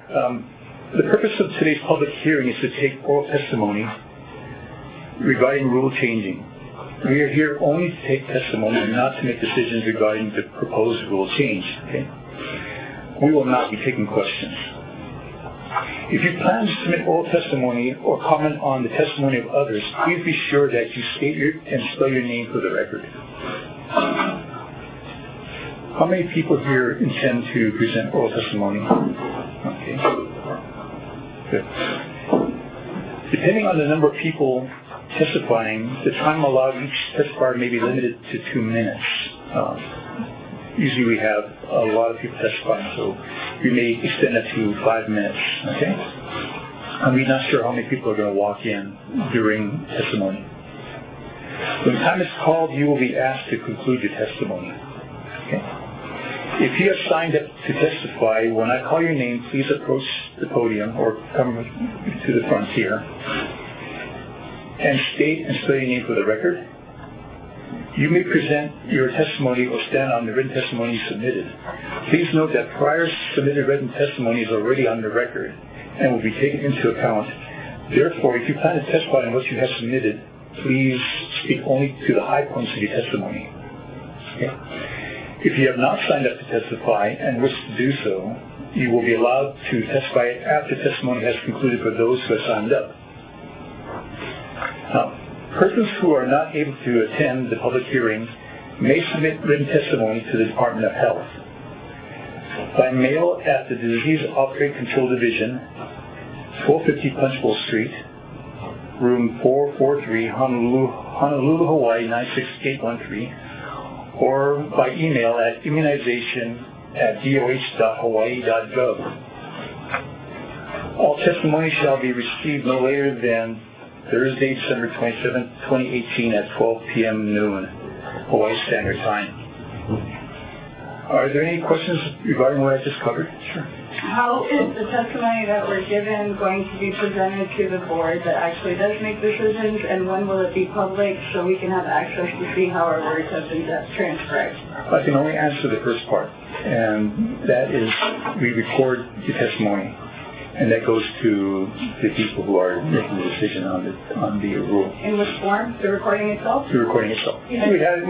The purpose of today's public hearing is to take oral testimony regarding rule changing. We are here only to take testimony and not to make decisions regarding the proposed rule change. Okay? We will not be taking questions. If you plan to submit oral testimony or comment on the testimony of others, please be sure that you state and spell your name for the record. How many people here intend to present oral testimony? Okay. Good. Depending on the number of people testifying, the time allowed each testifier may be limited to 2 minutes. Usually we have a lot of people testifying, so we may extend it to 5 minutes, okay? And we're not sure how many people are going to walk in during testimony. When time is called, you will be asked to conclude your testimony, okay? If you have signed up to testify, when I call your name, please approach the podium or come to the front here and state and spell your name for the record. You may present your testimony or stand on the written testimony you submitted. Please note that prior submitted written testimony is already on the record and will be taken into account. Therefore, if you plan to testify on what you have submitted, please speak only to the high points of your testimony. Okay. If you have not signed up to testify and wish to do so, you will be allowed to testify after testimony has concluded for those who have signed up. Now, persons who are not able to attend the public hearing may submit written testimony to the Department of Health by mail at the Disease Outbreak Control Division, 1250 Punchbowl Street, room 443, Honolulu, Hawaii 96813, or by email at immunization@doh.hawaii.gov. All testimony shall be received no later than Thursday, December 27, 2018 at 12 p.m. noon, Hawaii Standard Time. Are there any questions regarding what I just covered? Sure. How is the testimony that we're given going to be presented to the board that actually does make decisions, and when will it be public so we can have access to see how our words have been transcribed? I can only answer the first part, and that is we record the testimony. And that goes to the people who are making the decision on the rule. In which form? The recording itself? The recording itself. Yeah.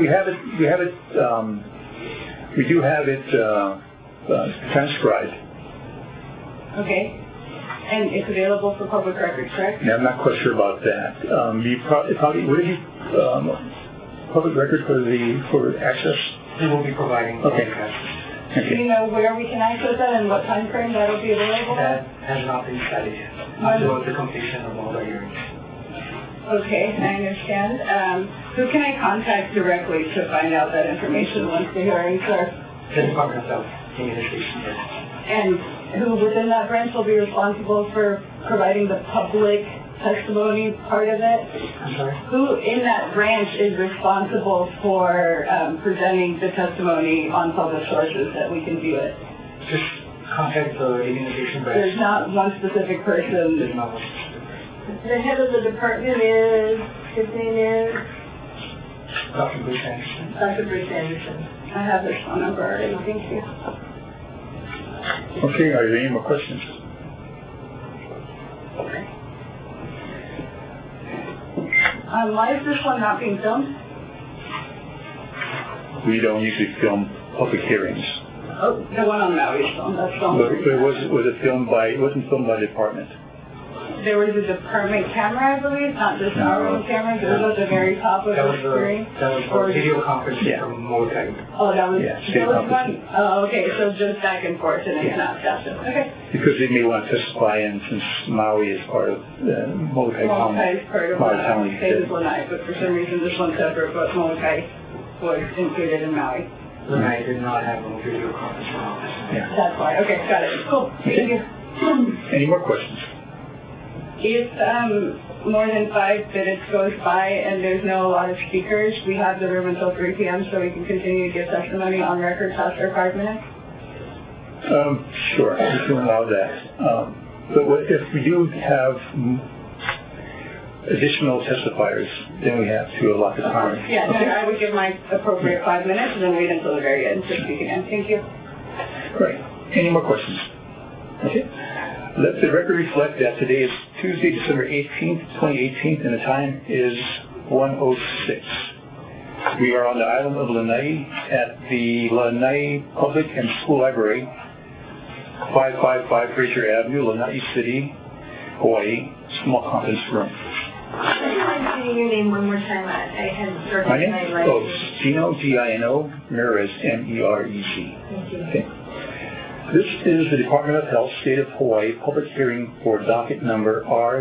We do have it transcribed. Okay. And it's available for public record, correct? Yeah, I'm not quite sure about that. Would it be public record for access? We will be providing okay. access. Okay. Do you know where we can access that and what time frame that will be available? That has not been studied yet until the completion of all the hearings. Okay, I understand. Who can I contact directly to find out that information once the hearings are? The Department of Health Communication. And who within that branch will be responsible for providing the public testimony part of it? I'm sorry? Who in that branch is responsible for presenting the testimony on public sources that we can view it? Just contact the immunization branch. There's not one specific person. There's not one specific. The head of the department is, his name is? Dr. Bruce Anderson. Dr. Bruce Anderson. I have this phone number already. Thank you. Okay, are there any more questions? Okay. Why is this one not being filmed? We don't usually film public hearings. Oh, the one on Maui's filmed. That's filmed. But it wasn't filmed by the department. There was a department camera, I believe, not just our own camera. It was at the very top of the screen. That was for video conferencing from Molokai. Oh, that was one? Oh, okay. So just back and forth, and it's not gotcha. Okay. Because they may want to testify, and since Maui is part of Molokai County. Molokai is part of Maui. Same as Lanai, but for some reason this one's separate, but Molokai was included in Maui. Lanai did not have a video conference. Yeah. That's why. Okay, got it. Cool. Thank you. Any more questions? If more than 5 minutes goes by and there's no lot of speakers, we have the room until 3 p.m. so we can continue to give testimony on record past our 5 minutes? Sure, we can allow that. But if we do have additional testifiers, then we have to allot the time. Yeah, okay. I would give my appropriate 5 minutes and then wait until the very end to speak again. Thank you. Great. Any more questions? Okay. Let the record reflect that today is Tuesday, December 18th, 2018, and the time is 1:06. We are on the island of Lanai at the Lanai Public and School Library, 555 Fraser Avenue, Lanai City, Hawaii, small conference room. Say your name one more time. I hadn't started My name? my life. Oh, Gino, G-I-N-O, Merez, M-E-R-E-Z. Thank you. Okay. This is the Department of Health, State of Hawaii, public hearing for docket number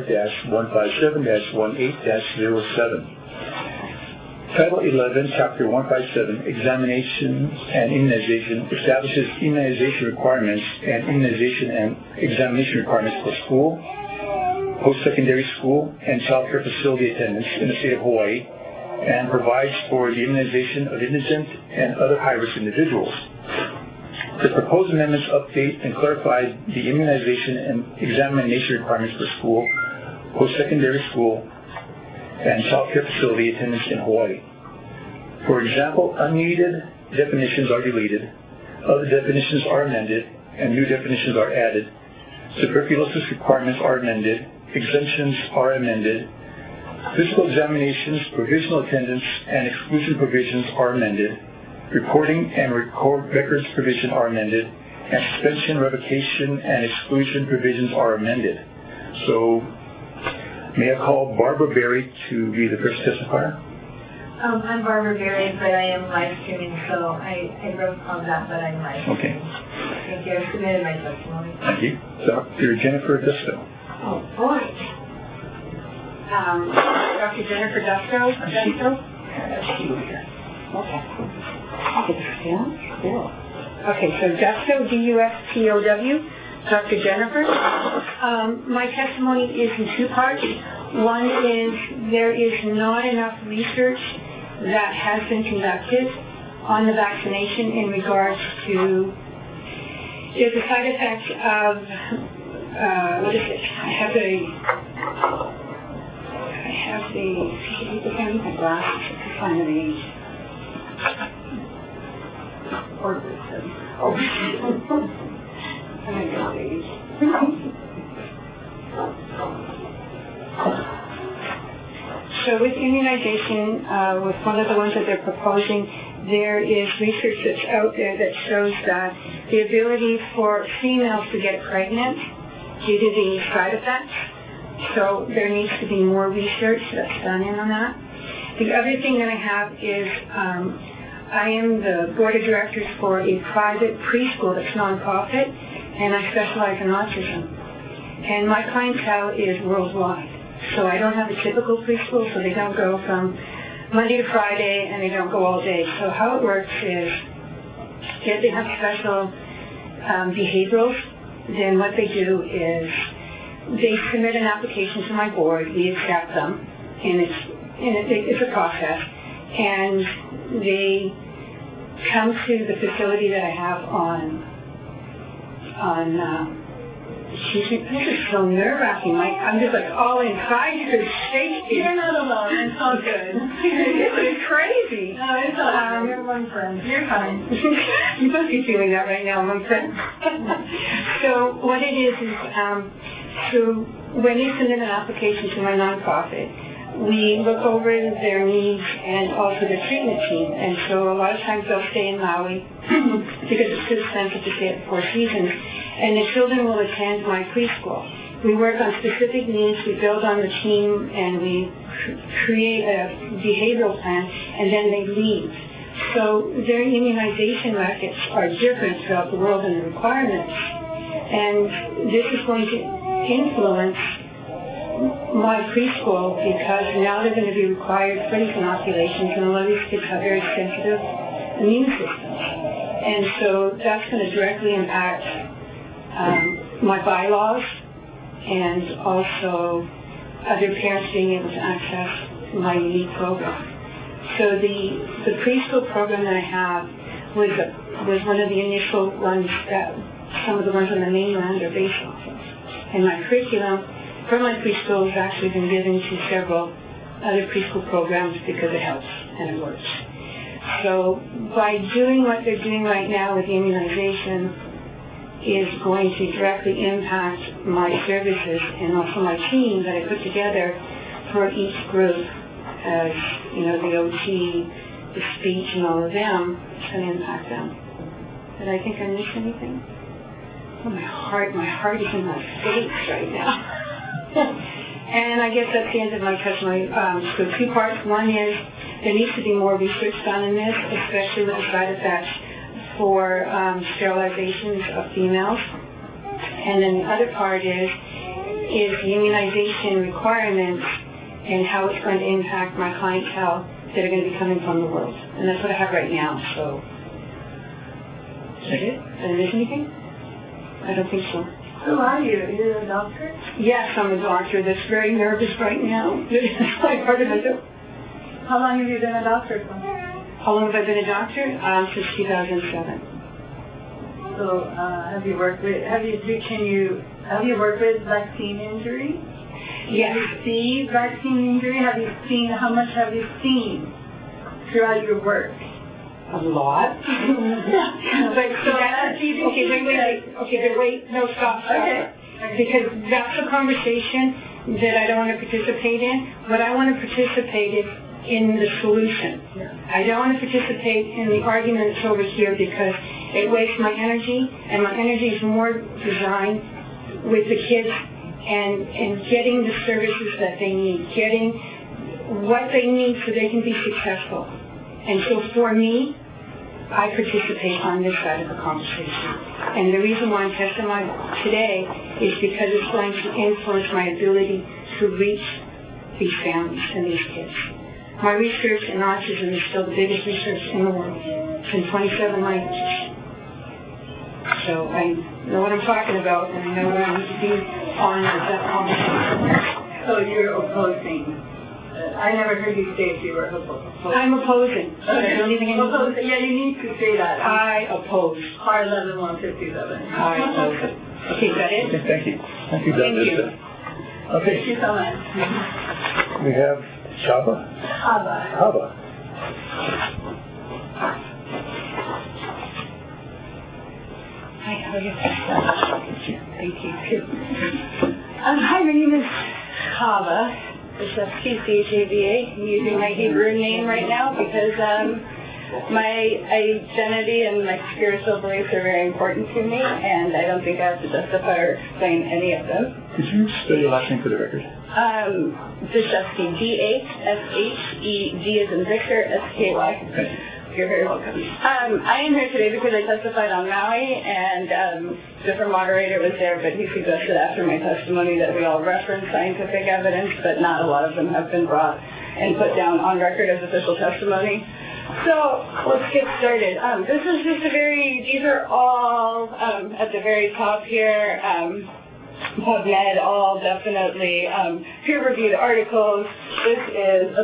R-157-18-07. Title 11, Chapter 157, Examination and Immunization, establishes immunization requirements and immunization and examination requirements for school, post-secondary school, and child care facility attendants in the state of Hawaii, and provides for the immunization of indigent and other high-risk individuals. The proposed amendments update and clarify the immunization and examination requirements for school, post-secondary school, and child care facility attendants in Hawaii. For example, unneeded definitions are deleted, other definitions are amended, and new definitions are added. Tuberculosis requirements are amended, exemptions are amended, physical examinations, provisional attendance, and exclusion provisions are amended, reporting and records provision are amended, and suspension, revocation, and exclusion provisions are amended. So, may I call Barbara Berry to be the first testifier? I'm Barbara Berry, but I am live streaming, so I wrote on that, but I'm live streaming. Okay. Thank you. I submitted my testimony. Thank you. Dr. Jennifer Dusto. Oh, boy. Dr. Jennifer Dusto? Okay. Okay, so Dusto, D-U-S-T-O-W, Dr. Jennifer. My testimony is in two parts. One is there is not enough research that has been conducted on the vaccination in regards to the side effects of, what is it? I have my glasses to find the age. So with immunization, with one of the ones that they're proposing, there is research that's out there that shows that the ability for females to get pregnant due to the side effects, so there needs to be more research that's done in on that. The other thing that I have is I am the board of directors for a private preschool that's nonprofit, and I specialize in autism. And my clientele is worldwide. So I don't have a typical preschool, so they don't go from Monday to Friday and they don't go all day. So how it works is if they have special behaviorals, then what they do is they submit an application to my board, we accept them, and it's a process. And they come to the facility that I have on this is so nerve-wracking. I'm just like all inside because safety. You're not alone. It's all good. It's crazy. No, it's all good. You're one friend. You're fine. You must be feeling that right now, my friend. So what it is so when you submit an application to my nonprofit, we look over their needs and also the treatment team. And so a lot of times they'll stay in Maui because it's too expensive to stay at the Four Seasons. And the children will attend my preschool. We work on specific needs, we build on the team, and we create a behavioral plan, and then they leave. So their immunization records are different throughout the world and the requirements. And this is going to influence my preschool because now they're going to be required for these inoculations, and a lot of these kids have very sensitive immune systems. And so that's going to directly impact my bylaws and also other parents being able to access my unique program. So the preschool program that I have was one of the initial ones that some of the ones on the mainland are based off of. And my curriculum for my preschool has actually been given to several other preschool programs because it helps and it works. So by doing what they're doing right now with the immunization, is going to directly impact my services and also my team that I put together for each group as, the OT, the speech and all of them, it's going to impact them. Did I think I missed anything? Oh, my heart is in my face right now. And I guess that's the end of my testimony. So 2 parts. One is there needs to be more research done in this, especially with the side effects for sterilizations of females. And then the other part is the immunization requirements and how it's going to impact my clientele that are going to be coming from the world. And that's what I have right now. So, is that it? Did I miss anything? I don't think so. Who are you? Are you a doctor? Yes, I'm a doctor that's very nervous right now. That's my part of it. How long have you been a doctor for? How long have I been a doctor? Since 2007. So, have you worked with vaccine injury? Yes. Have you seen vaccine injury? How much have you seen throughout your work? A lot. But so that's easy. Okay, wait. No, stop. Okay. Because that's a conversation that I don't want to participate in. What I want to participate in the solution. I don't want to participate in the arguments over here because it wastes my energy, and my energy is more designed with the kids and getting the services that they need, getting what they need so they can be successful. And so for me, I participate on this side of the conversation. And the reason why I'm testifying today is because it's going to influence my ability to reach these families and these kids. My research in autism is still the biggest research in the world. It's in 27 languages. So I know what I'm talking about, and I know what I need to be on with that conversation. So you're opposing. I never heard you say if you were opposing. I'm opposing. Okay. Is there anything I need to Yeah, you need to say that. I oppose. Part 11-157. I oppose it. Okay, is that it? Okay, thank you. Thank you, Dr. Thank you. Okay. Thank you so much. We have Chava. Hava. Hi, how are you? Thank you. Hi, my name is Chava. It's I'm using my Hebrew name right now because my identity and my spiritual beliefs are very important to me, and I don't think I have to justify or explain any of them. Could you spell your last name for the record? Deshevsky, D-H-S-H-E-D as in Victor, S-K-Y. Okay. You're very welcome. I am here today because I testified on Maui, and different moderator was there, but he suggested after my testimony that we all reference scientific evidence, but not a lot of them have been brought and put down on record as official testimony. So let's get started. This is just these are all at the very top here, PubMed, all definitely peer-reviewed articles. This is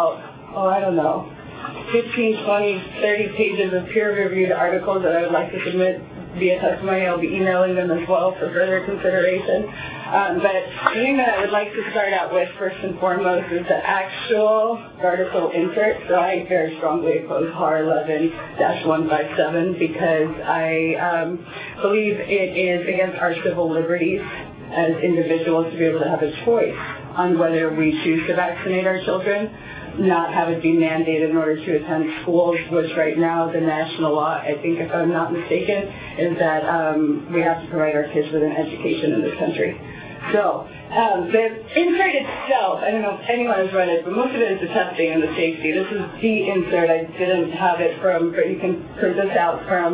about, 15, 20, 30 pages of peer-reviewed articles that I would like to submit via testimony. I'll be emailing them as well for further consideration. But the thing that I would like to start out with first and foremost is the actual Gardasil insert. So I very strongly oppose HAR 11-157 because I believe it is against our civil liberties as individuals to be able to have a choice on whether we choose to vaccinate our children, not have it be mandated in order to attend schools, which right now the national law, I think if I'm not mistaken, is that we have to provide our kids with an education in this country. So the insert itself, I don't know if anyone has read it, but most of it is the testing and the safety. This is the insert. I didn't have it from, but you can print this out from,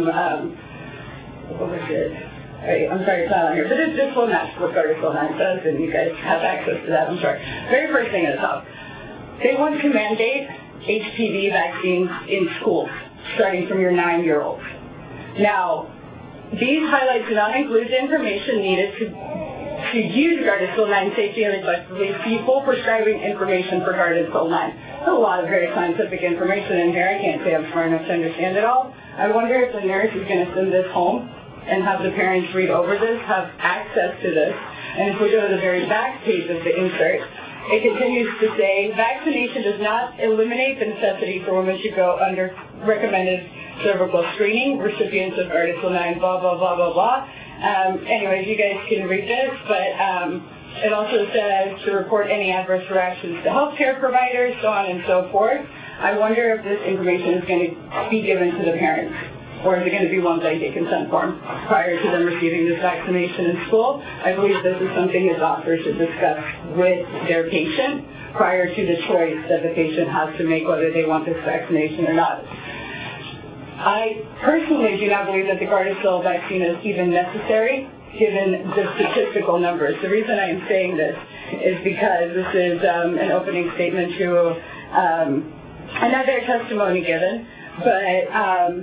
what was it? I'm sorry it's not on here, but this will match what Gardasil 9 says, and you guys have access to that, I'm sure. Very first thing at the top. They want to mandate HPV vaccines in schools, starting from your 9-year-olds. Now, these highlights do not include the information needed to use Gardasil 9 safely and effectively, full prescribing information for Gardasil 9. There's a lot of very scientific information in here. I can't say I'm smart enough to understand it all. I wonder if the nurse is going to send this home and have the parents read over this, have access to this. And if we go to the very back page of the insert, it continues to say, vaccination does not eliminate the necessity for women to go under recommended cervical screening, recipients of Gardasil 9, blah, blah, blah, blah, blah. Anyways, you guys can read this, but it also says to report any adverse reactions to healthcare providers, so on and so forth. I wonder if this information is going to be given to the parents, or is it going to be one blanket consent form prior to them receiving this vaccination in school? I believe this is something a doctor should discuss with their patient prior to the choice that the patient has to make whether they want this vaccination or not. I personally do not believe that the Gardasil vaccine is even necessary given the statistical numbers. The reason I am saying this is because this is an opening statement to another testimony given, but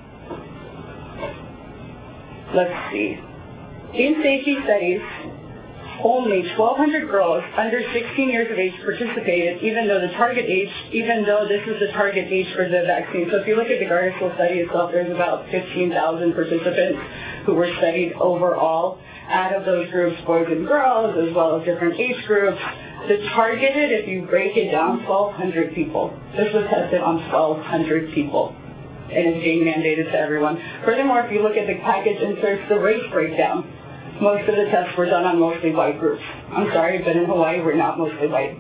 let's see. In safety studies, only 1,200 girls under 16 years of age participated, even though this is the target age for the vaccine. So if you look at the Gardasil study itself, there's about 15,000 participants who were studied overall. Out of those groups, boys and girls, as well as different age groups, the targeted, if you break it down, 1,200 people. This was tested on 1,200 people, and it's being mandated to everyone. Furthermore, if you look at the package inserts, the race breakdown, most of the tests were done on mostly white groups. I'm sorry, but in Hawaii, we're not mostly white.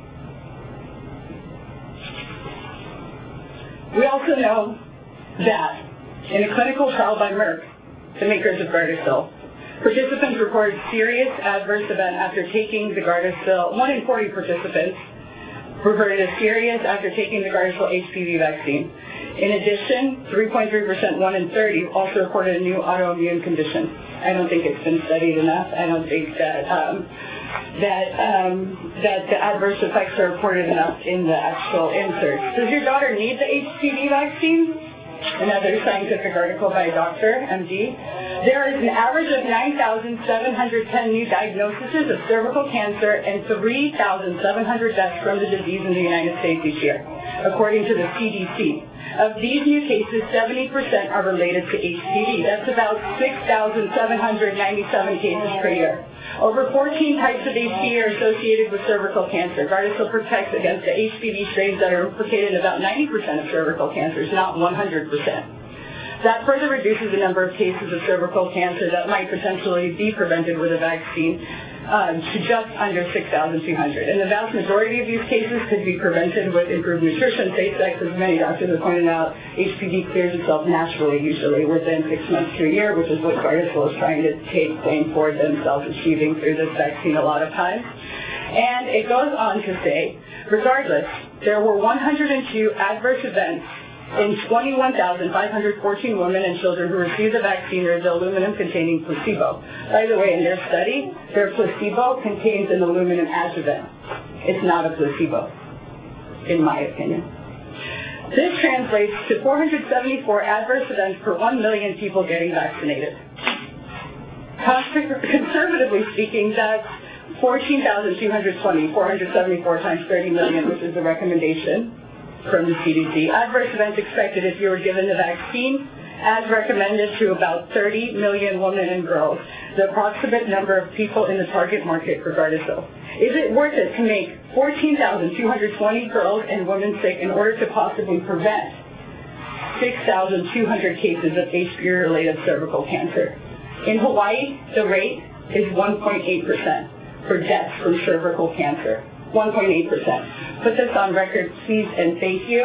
We also know that in a clinical trial by Merck, the makers of Gardasil, participants reported serious adverse event after taking the Gardasil. 1 in 40 participants reported a serious after taking the Gardasil HPV vaccine. In addition, 3.3%, 1 in 30, also reported a new autoimmune condition. I don't think it's been studied enough. I don't think that that the adverse effects are reported enough in the actual inserts. Does your daughter need the HPV vaccine? Another scientific article by a doctor, MD. There is an average of 9,710 new diagnoses of cervical cancer and 3,700 deaths from the disease in the United States each year, according to the CDC. Of these new cases, 70% are related to HPV. That's about 6,797 cases per year. Over 14 types of HPV are associated with cervical cancer. Gardasil protects against the HPV strains that are implicated in about 90% of cervical cancers, not 100%. That further reduces the number of cases of cervical cancer that might potentially be prevented with a vaccine to just under 6,200. And the vast majority of these cases could be prevented with improved nutrition, safe sex, as many doctors have pointed out. HPV clears itself naturally, usually within 6 months to a year, which is what Gardasil is trying to take claim for themselves achieving through this vaccine a lot of times. And it goes on to say, regardless, there were 102 adverse events in 21,514 women and children who received the vaccine or the aluminum-containing placebo. By the way, in their study, their placebo contains an aluminum adjuvant. It's not a placebo, in my opinion. This translates to 474 adverse events per 1 million people getting vaccinated. Conservatively speaking, that's 14,220, 474 times 30 million, which is the recommendation from the CDC. Adverse events expected if you were given the vaccine, as recommended to about 30 million women and girls, the approximate number of people in the target market for Gardasil. Is it worth it to make 14,220 girls and women sick in order to possibly prevent 6,200 cases of HPV-related cervical cancer? In Hawaii, the rate is 1.8% for deaths from cervical cancer. 1.8%. Put this on record, please, and thank you.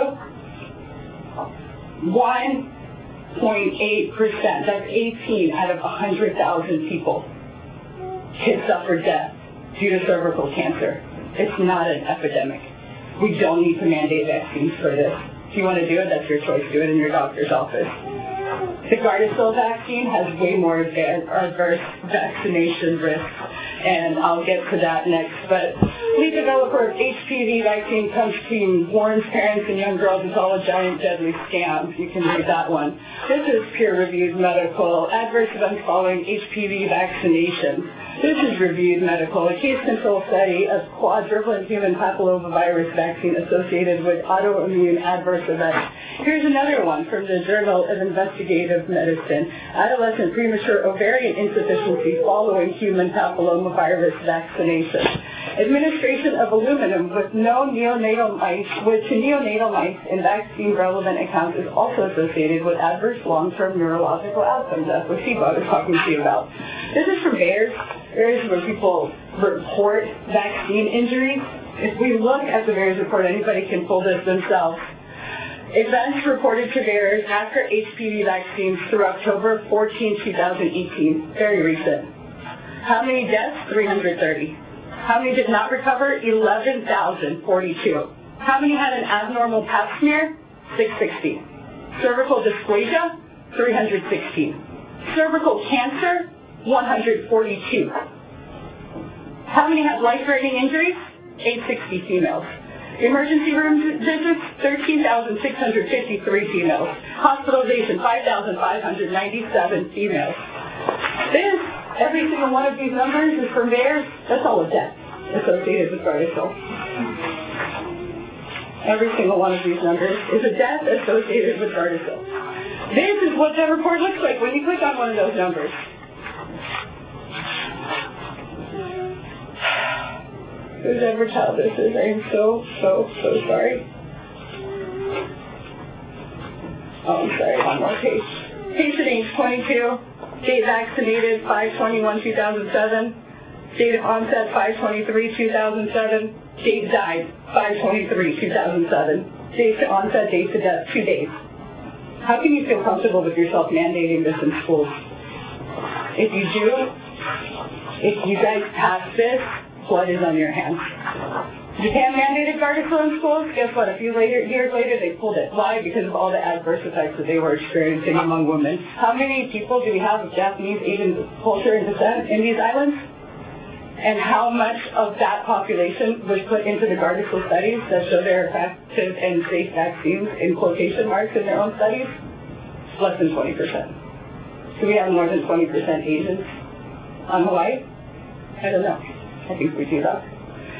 1.8%. That's 18 out of 100,000 people can suffer death due to cervical cancer. It's not an epidemic. We don't need to mandate vaccines for this. If you want to do it, that's your choice. Do it in your doctor's office. The Gardasil vaccine has way more adverse vaccination risks, and I'll get to that next. But lead developer of HPV vaccine team warns parents and young girls it's all a giant deadly scam. You can read that one. This is peer-reviewed medical. Adverse events following HPV vaccination. This is reviewed medical. A case control study of quadrivalent human papillomavirus vaccine associated with autoimmune adverse events. Here's another one from the Journal of Investigative Medicine. Adolescent premature ovarian insufficiency following human papillomavirus vaccination. Administration of aluminum with neonatal mice in vaccine-relevant accounts is also associated with adverse long-term neurological outcomes. That's what Siva was talking to you about. This is from VAERS. VAERS is where people report vaccine injuries. If we look at the VAERS report, anybody can pull this themselves. Events reported to VAERS after HPV vaccines through October 14, 2018. Very recent. How many deaths? 330. How many did not recover? 11,042. How many had an abnormal pap smear? 660. Cervical dysplasia? 316. Cervical cancer? 142. How many had life-threatening injuries? 860 females. Emergency room visits, 13,653 females. Hospitalization, 5,597 females. Every single one of these numbers is from VAERS. That's all a death associated with Gardasil. Every single one of these numbers is a death associated with Gardasil. This is what the report looks like when you click on one of those numbers. Whoever child this is, I am so sorry. Oh, I'm sorry, one more page. Patient age 22, date vaccinated 5/21/2007, date of onset 5/23/2007, date died 5/23/2007, date to onset, date to death 2 days. How can you feel comfortable with yourself mandating this in schools? If you do, if you guys pass this, blood is on your hands. Japan mandated Gardasil in schools. Guess what? A few years later, they pulled it. Why? Because of all the adverse effects that they were experiencing among women. How many people do we have of Japanese, Asian culture and descent in these islands? And how much of that population was put into the Gardasil studies that show they're effective and safe vaccines in quotation marks in their own studies? Less than 20%. Do we have more than 20% Asians on Hawaii? I don't know. I think we do that.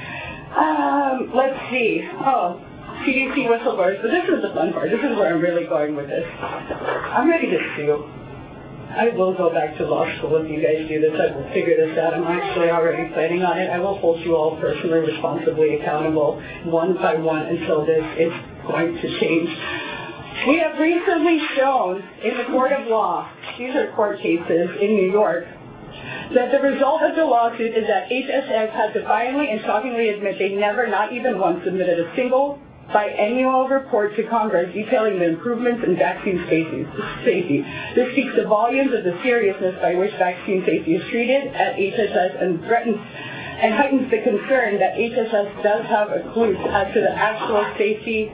Let's see. Oh, CDC whistleblowers. But this is the fun part. This is where I'm really going with this. I'm ready to sue. I will go back to law school if you guys do this. I will figure this out. I'm actually already planning on it. I will hold you all personally responsibly accountable one by one until this is going to change. We have recently shown in the court of law, these are court cases in New York, that the result of the lawsuit is that HHS had to finally and shockingly admit they never, not even once, submitted a single biannual report to Congress detailing the improvements in vaccine safety. This speaks to volumes of the seriousness by which vaccine safety is treated at HHS and threatens and heightens the concern that HHS does have a clue as to the actual safety.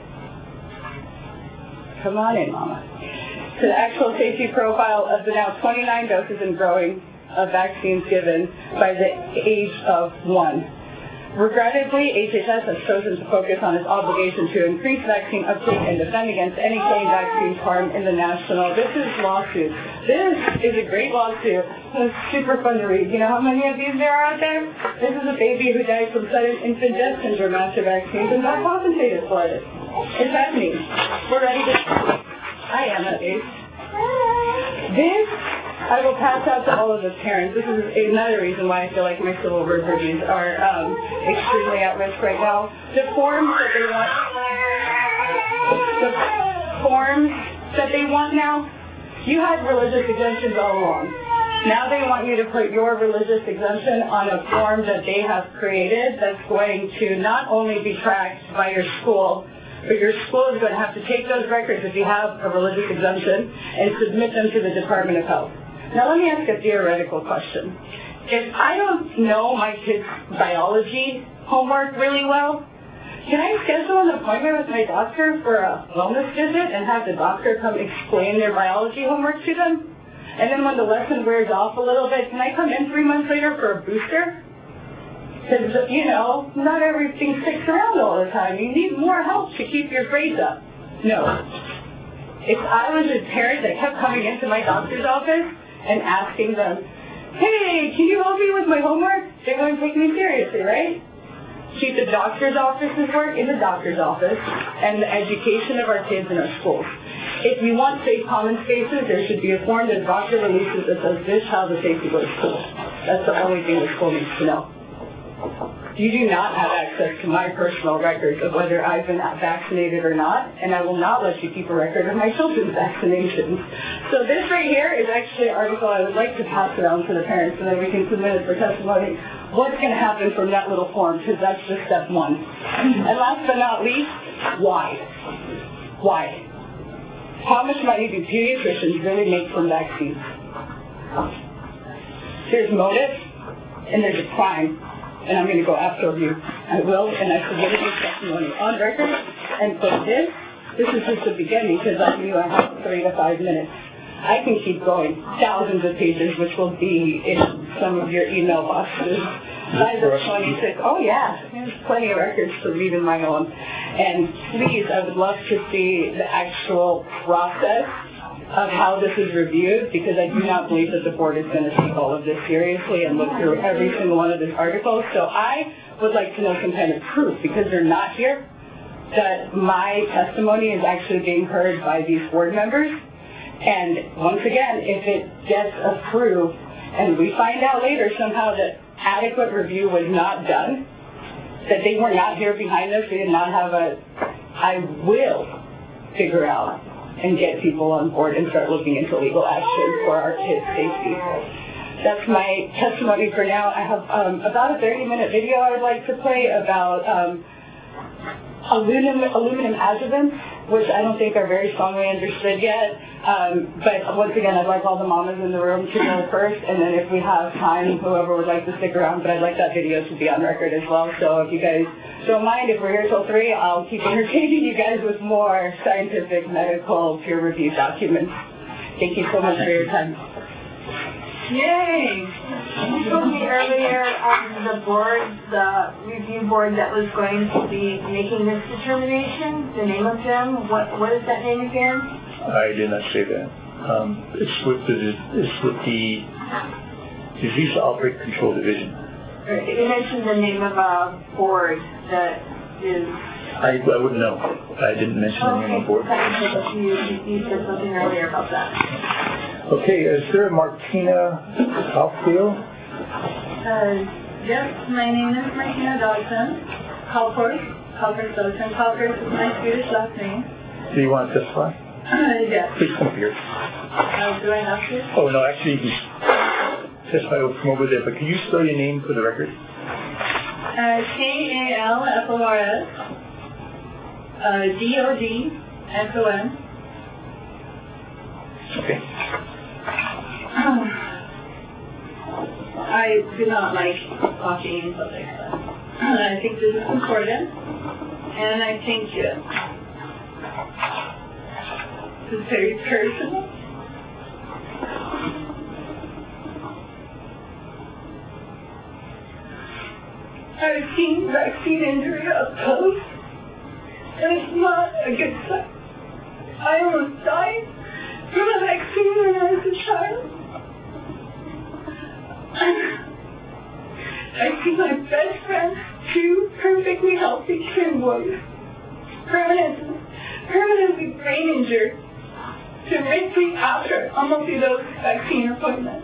Come on in, Mama. To the actual safety profile of the now 29 doses and growing of vaccines given by the age of 1. Regrettably, HHS has chosen to focus on its obligation to increase vaccine uptake and defend against any claimed vaccine harm in the national. This is lawsuit. This is a great lawsuit. It's super fun to read. You know how many of these there are out there? This is a baby who died from sudden infant death syndrome after vaccines and got compensated for it. It's happening. We're ready to... I am at least. This I will pass out to all of the parents. This is another reason why I feel like my civil rights reviews are extremely at risk right now. The forms that they want now, you had religious exemptions all along. Now they want you to put your religious exemption on a form that they have created that's going to not only be tracked by your school, but your school is going to have to take those records if you have a religious exemption and submit them to the Department of Health. Now let me ask a theoretical question. If I don't know my kid's biology homework really well, can I schedule an appointment with my doctor for a wellness visit and have the doctor come explain their biology homework to them? And then when the lesson wears off a little bit, can I come in 3 months later for a booster? Because, you know, not everything sticks around all the time. You need more help to keep your grades up. No. If I was a parent that kept coming into my doctor's office and asking them, hey, can you help me with my homework? They wouldn't take me seriously, right? Keep the doctor's office's work in the doctor's office and the education of our kids in our schools. If you want safe common spaces, there should be a form that the doctor releases that says this child is safe to go to school. That's the only thing the school needs to know. You do not have access to my personal records of whether I've been vaccinated or not, and I will not let you keep a record of my children's vaccinations. So this right here is actually an article I would like to pass around to the parents so that we can submit it for testimony. What's going to happen from that little form, because that's just step one. And last but not least, why? Why? How much money do pediatricians really make from vaccines? There's motive, and there's a crime, and I'm going to go after you. I will, and I submitted this testimony on record, and for this is just the beginning, because I knew I had 3 to 5 minutes. I can keep going, thousands of pages, which will be in some of your email boxes. By the 26, oh yeah, there's plenty of records to read in my own. And please, I would love to see the actual process of how this is reviewed, because I do not believe that the board is going to take all of this seriously and look through every single one of these articles. So I would like to know some kind of proof, because they're not here, that my testimony is actually being heard by these board members. And once again, if it gets approved and we find out later somehow that adequate review was not done, that they were not here behind us, they did not have I will figure out and get people on board and start looking into legal action for our kids' safety. That's my testimony for now. I have about a 30-minute video I would like to play about aluminum adjuvants, which I don't think are very strongly understood yet. But once again, I'd like all the mamas in the room to go first, and then if we have time, whoever would like to stick around, but I'd like that video to be on record as well. So if you guys don't mind, if we're here till 3, I'll keep entertaining you guys with more scientific, medical, peer-reviewed documents. Thank you so much for your time. Yay! You told me earlier on the board, the review board that was going to be making this determination, the name of them. What is that name again? I did not say that. It's with the Disease Outbreak Control Division. You mentioned the name of a board that is... I wouldn't know. I didn't mention the name of the board. You said something earlier about that. Okay, is there Martina Kauffield? Yes, my name is Martina Dodson. Kalfors Dodson. Kalfors is my Swedish last name. Do you want to testify? Yes. Please come up here. Do I have to? Oh, no, actually, you can testify from over there, but can you spell your name for the record? Kalfors. Dodson. Okay. I do not like talking in public, but I think this is important, and I think it's very personal. I've seen vaccine injury up close, and it's not a good sign. I almost died from a vaccine when I was a child. I see my best friend, 2 perfectly healthy twin boys, permanently brain injured, directly after a multi-dose vaccine appointment.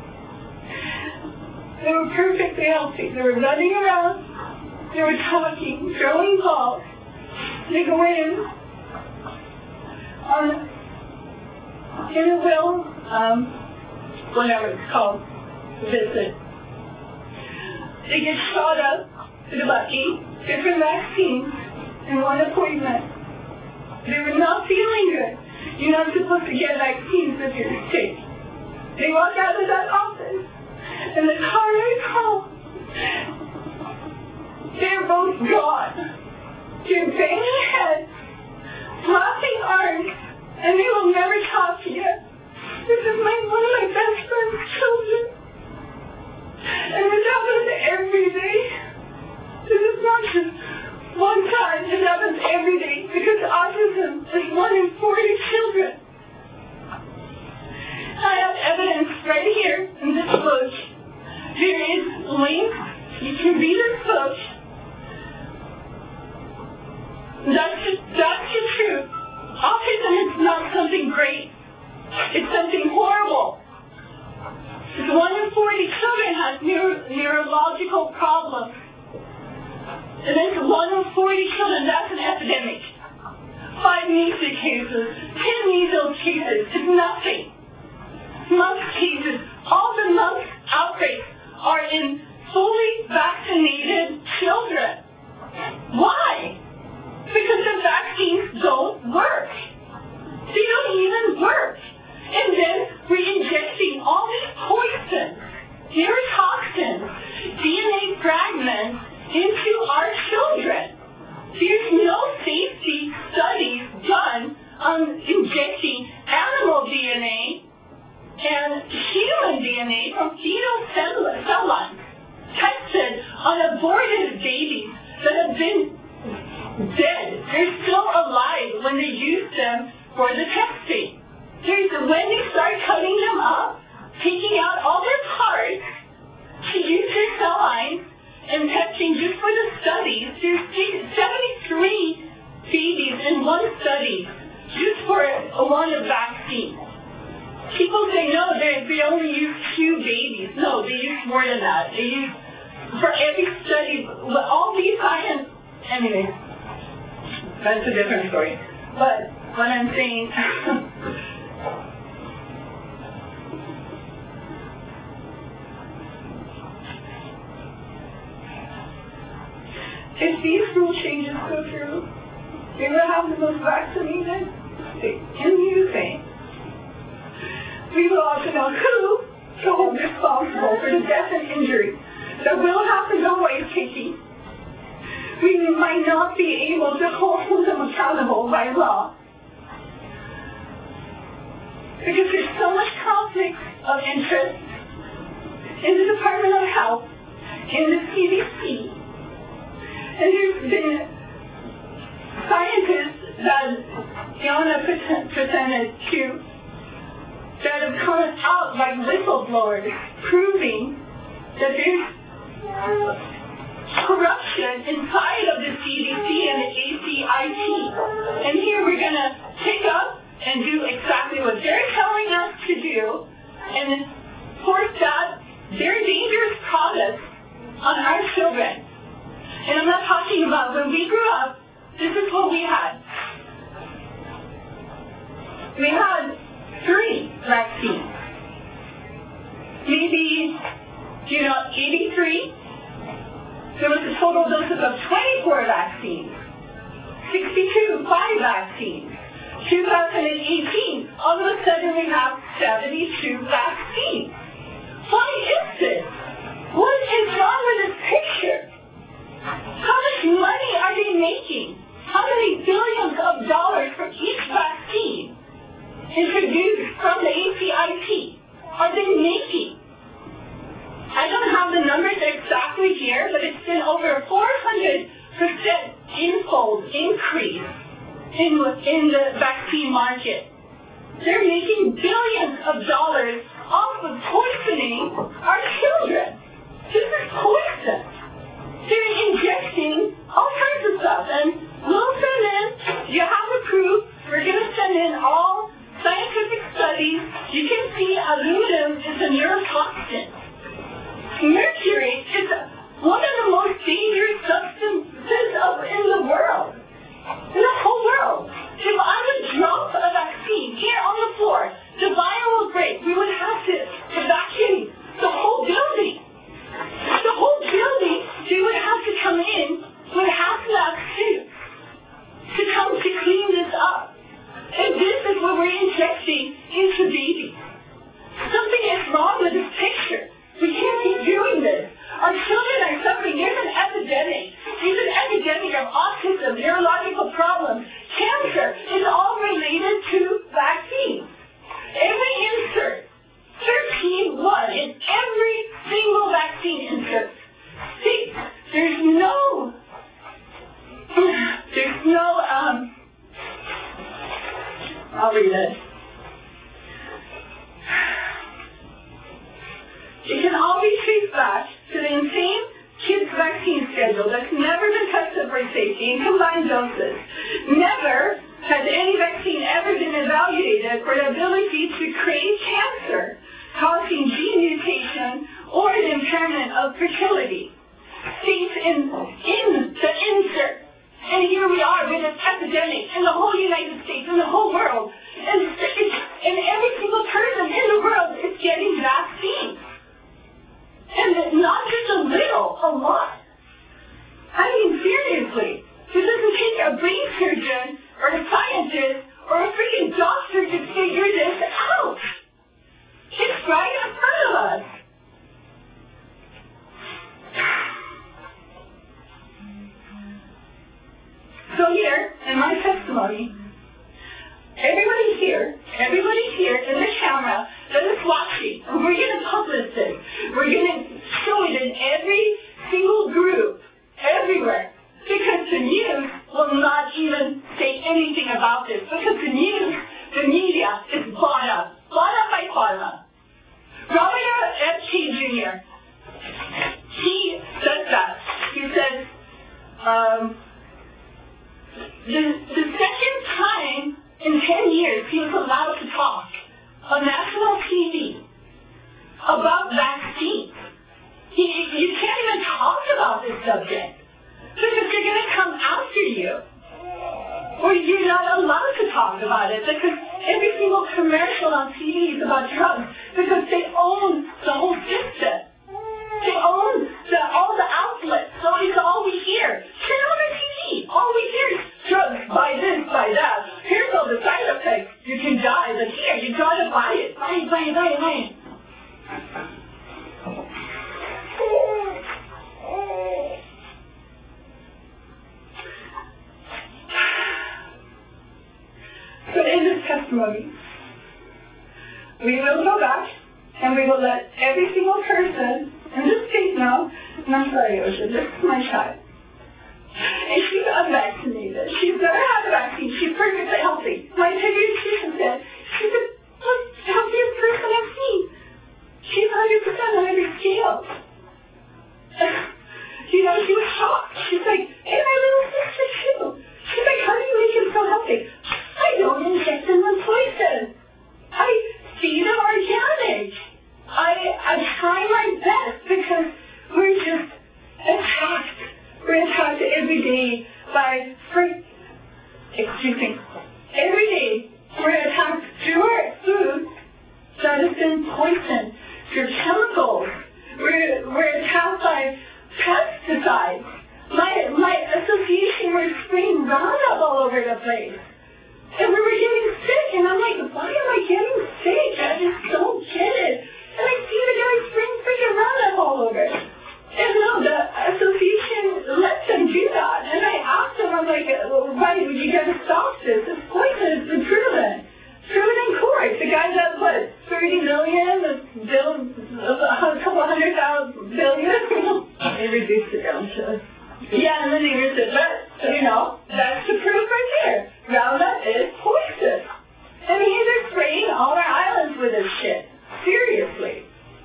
They were perfectly healthy. They were running around, they were talking, throwing balls. They go in whatever it's called, visit. They get shot up with about 8 different vaccines in one appointment. They were not feeling good. You're not supposed to get vaccines if you're sick. They walk out of that office, and the car I call, they're both gone. They're banging heads, flopping arms, and they will never talk to you. This is one of my best friend's children. And this happens every day. This is not just one time. It happens every day because autism is 1 in 40 children. I have evidence right here in this book. There is links. You can read this book. That's the truth. Autism is not something great. It's something horrible. 1 in 40 children has neurological problems. 1 in 40 children, that's an epidemic. 5 measles cases, 10 measles cases is nothing. Mumps cases, all the mumps outbreaks are in fully vaccinated children. Why? Because the vaccines don't work. They don't even work. And then we're injecting all these poisons, neurotoxins, DNA fragments into our children. There's no safety studies done on injecting animal DNA and human DNA from fetal cell lines tested on aborted babies that have been dead. They're still alive when they use them for the testing. When they start cutting them up, taking out all their parts to use their cell lines and testing just for the studies, there's 73 babies in one study just for one vaccine. People say, no, they only use 2 babies. No, they use more than that. They use, for every study, all these science, anyway, that's a different story. But what I'm saying, if these rule changes go through, we will have the most vaccinated state in the USA. We will also know who to hold responsible for the death and injury that will have to go away taking. We might not be able to hold them accountable by law because there's so much conflict of interest in the Department of Health, in the CDC, and there's been scientists that Diana presented to that have come out like whistleblowers proving that there's corruption inside of the CDC and the ACIP. And here we're going to pick up and do exactly what they're telling us to do and force that very dangerous products on our children. And I'm not talking about when we grew up, this is what we had. We had 3 vaccines. Maybe, 83. There was a total doses of 24 vaccines. 62, 5 vaccines. 2018, all of a sudden we have 72 vaccines. Why is this? What is wrong with this picture? How much money are they making? How many billions of dollars for each vaccine introduced from the ACIP are they making? I don't have the numbers exactly here, but it's been over 400% infold increase in the vaccine market. They're making billions of dollars off of poisoning our children. This is poison. They're injecting all kinds of stuff, and we'll send in, you have the proof, we're going to send in all scientific studies. You can see aluminum is a neurotoxin. Mercury is one of the most dangerous substances in the world, in the whole world. If I would drop a vaccine here on the floor, the vial will break. We would have to evacuate the whole building. The whole building, they would have to come in with hazmat suits to come to clean this up. And this is what we're injecting into babies. Something is wrong with this picture. We can't keep doing this. Our children are suffering. There's an epidemic. There's an epidemic of autism, neurological problems. Cancer is all related to vaccines. Every insert, 13-1 in every single vaccine insert. See, there's no, I'll read it. It can all be traced back to the insane kids vaccine schedule that's never been tested for safety in combined doses. Never has any vaccine ever been evaluated for the ability to create cancer, causing gene mutation or an impairment of fertility. States in the insert So here, in my testimony, everybody here in the camera that is watching, we're going to publish this. We're going to show it in every single group, everywhere. Because the news will not even say anything about this. Because the news, the media is bought up by pharma. Robert F. Kennedy Jr., he says that. He says, the second time in 10 years he was allowed to talk on national TV about vaccines. You can't even talk about this subject because they're going to come after you. Or you're not allowed to talk about it because every single commercial on TV is about drugs because they own the whole system. They own all the outlets, so it's all we hear. Turn on the TV. All we hear is drugs, buy this, buy that. Here's all the side effects. You can die, but here, you gotta buy it. Buy it. So in this testimony, we will go back and we will let every single person in this state know, and I'm sorry, Osha, this is my child. And she's unvaccinated. She's never had a vaccine. She's perfectly healthy. My pediatrician said, she's the most healthiest person I've seen. She's 100% on every scale. You know, she was shocked. She's like, and my little sister too. She's like, how do you make him so healthy? I don't inject them with poison. I feed them organic. I try my best because we're just attacked. We're attacked every day by every day we're attacked through our food that has been poisoned, through chemicals. We're attacked by pesticides. My association was spraying Roundup all over the place. And we were getting sick, and I'm like, why am I getting sick? I just don't get it. And I see the guy spraying freaking Roundup all over. And no, the association lets them do that. And I asked them, I'm like, why would you gotta stop this? It's poison, it's been proven. Proven in court. The guy got, what, 30 million, a couple $100,000 billion? They reduced it down to... Yeah, and then they reduced it, but, you know, that's the proof right there. Roundup is poison. And they're spraying all our islands with this shit. Seriously.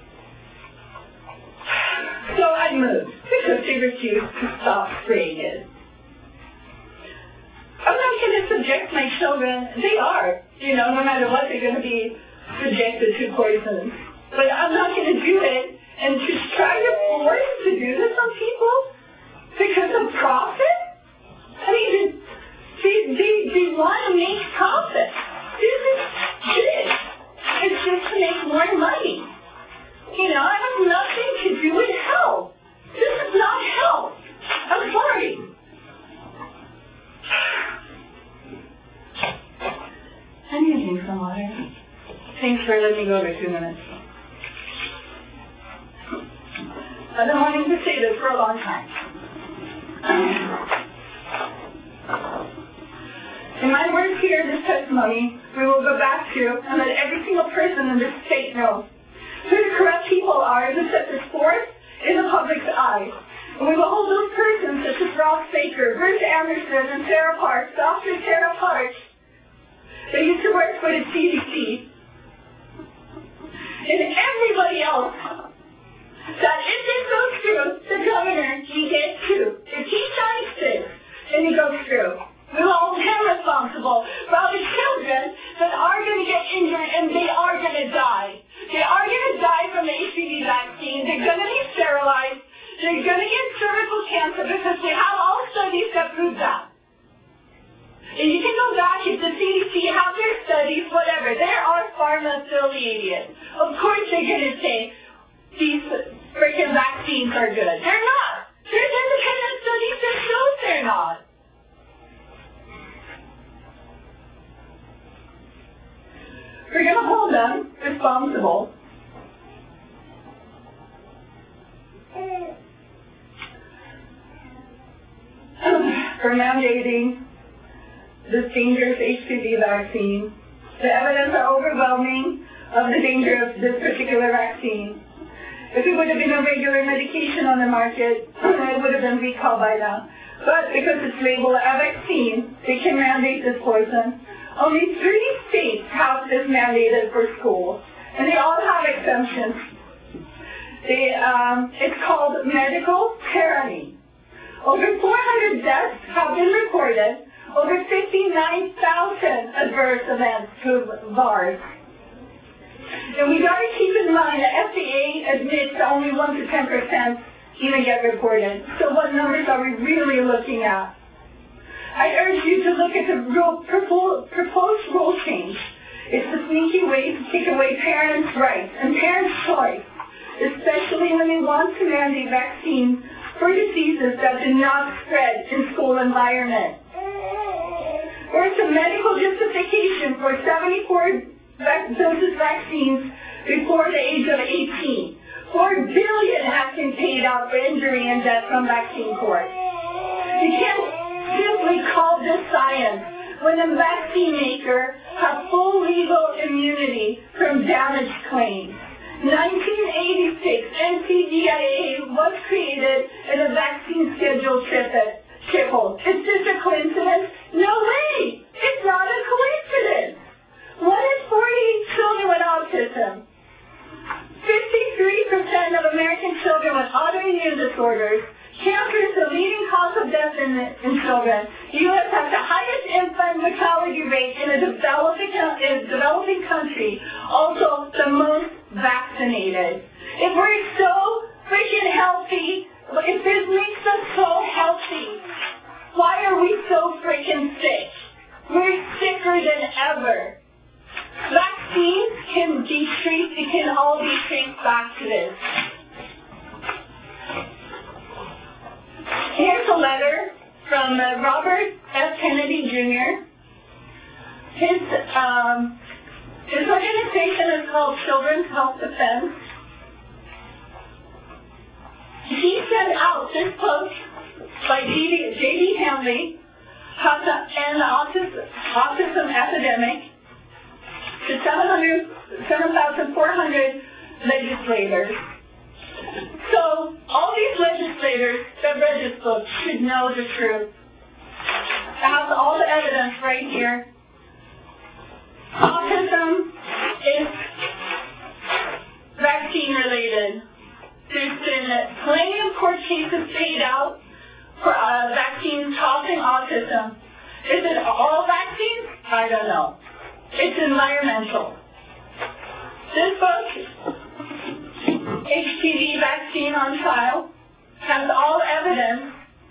So I moved because they refused to stop spraying it. I'm not going to subject my children. They are, you know, no matter what, they're going to be subjected to poison. But I'm not going to do it and just try to force to do this on people because of profit. I mean, they want to make profit. This is shit. It's just to make more money. You know, I have nothing to do with health. This is not health. I'm sorry. I need to drink some water. Thanks for letting me go over 2 minutes. I've been wanting to say this for a long time. In my words here, this testimony, we will go back to and let every single person in this state know who the corrupt people are that set this forth in the public's eye. And we will hold those persons such as Ross Baker, Bruce Anderson, and Sarah Parks, Dr. Sarah Parks, that used to work for the CDC, and everybody else, that if this goes through, the governor, he gets through. If he signs this, and he goes through, we will hold him responsible for all the children that are going to get injured and they are going to die. They are going to die from the HPV vaccine. They're going to be sterilized. They're going to get cervical cancer because they have all studies that prove that. And you can go back if the CDC have their studies, whatever. They are pharma-affiliated. Of course they're going to say these freaking vaccines are good. They're not. There's independent studies that show they're not. We're going to hold them responsible for mandating this dangerous HPV vaccine. The evidence are overwhelming of the danger of this particular vaccine. If it would have been a regular medication on the market, it would have been recalled by now. But because it's labeled a vaccine, they can mandate this poison. Only 3 states have this mandated for schools, and they all have exemptions. It's called medical tyranny. Over 400 deaths have been reported, over 59,000 adverse events to VARs. And we got to keep in mind that FDA admits that only 1 to 10% even get reported. So what numbers are we really looking at? I urge you to look at the proposed rule change. It's a sneaky way to take away parents' rights and parents' choice, especially when they want to mandate vaccines for diseases that do not spread in school environment. There's a medical justification for 74 doses vaccines before the age of 18. $4 billion has been paid out for injury and death from vaccine courts. You can't simply call this science when a vaccine maker has full legal immunity from damage claims. 1986, NCDIA was created and a vaccine schedule tripled. Is this a coincidence? No way! It's not a coincidence! One in 40 children with autism. 53% of American children with autoimmune disorders. Cancer is the leading cause of death in children. The U.S. has the highest infant mortality rate in a developing country, also the most vaccinated. If we're so freaking healthy, if this makes us so healthy, why are we so freaking sick? We're sicker than ever. Vaccines can be traced, it can all be traced back to this. Here's a letter from Robert F. Kennedy Jr. His organization is called Children's Health Defense. He sent out this book by J.D. Handley, and the Autism Epidemic, to 7,400 legislators. So all these legislators that read this book should know the truth. It has all the evidence right here. Autism is vaccine related. There's been plenty of court cases paid out for vaccines causing autism. Is it all vaccines? I don't know. It's environmental. This book, HPV Vaccine on Trial, has all evidence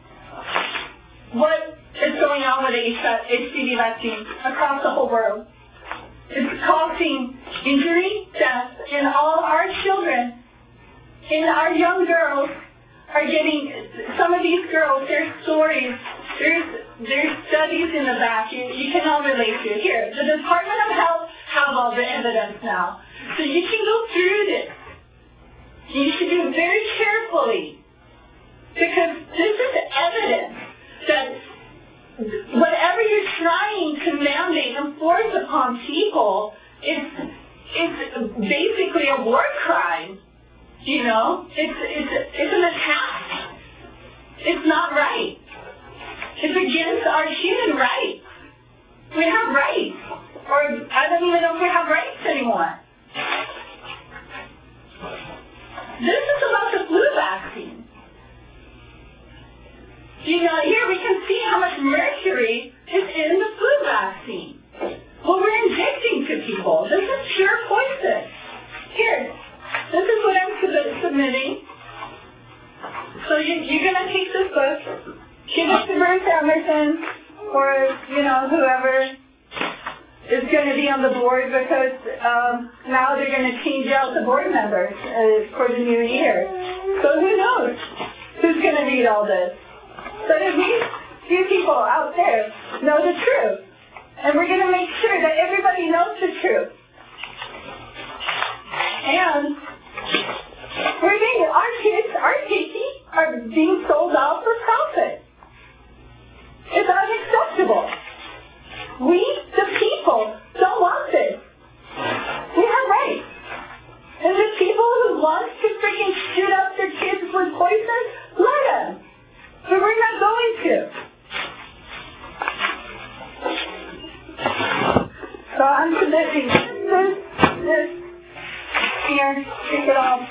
what is going on with HPV vaccines across the whole world. It's causing injury, death, and all our children and our young girls are getting, some of these girls, their stories, there's studies in the back you can all relate to. Here, the Department of Health have all the evidence now. So you can go through this. You should do it very carefully, because this is evidence that whatever you're trying to mandate and force upon people is basically a war crime. You know, it's an attack. It's not right. It's against our human rights. We have rights, or I don't even know if we have rights anymore. This is about the flu vaccine. You know, here we can see how much mercury is in the flu vaccine. Well, we're injecting to people. This is pure poison. Here, this is what I'm submitting. So you're going to take this book, give it to Bruce Emerson, or, you know, whoever is going to be on the board, because now they're going to change out the board members for the new year. So who knows who's going to read all this? But at least you people out there know the truth. And we're going to make sure that everybody knows the truth. And we're being, our kids, our babies are being sold out for profit. It's unacceptable. We, the people, don't want this. We have rights. And the people who want to freaking shoot up their kids with poison, let them. But we're not going to. So I'm submitting this, here, take it off.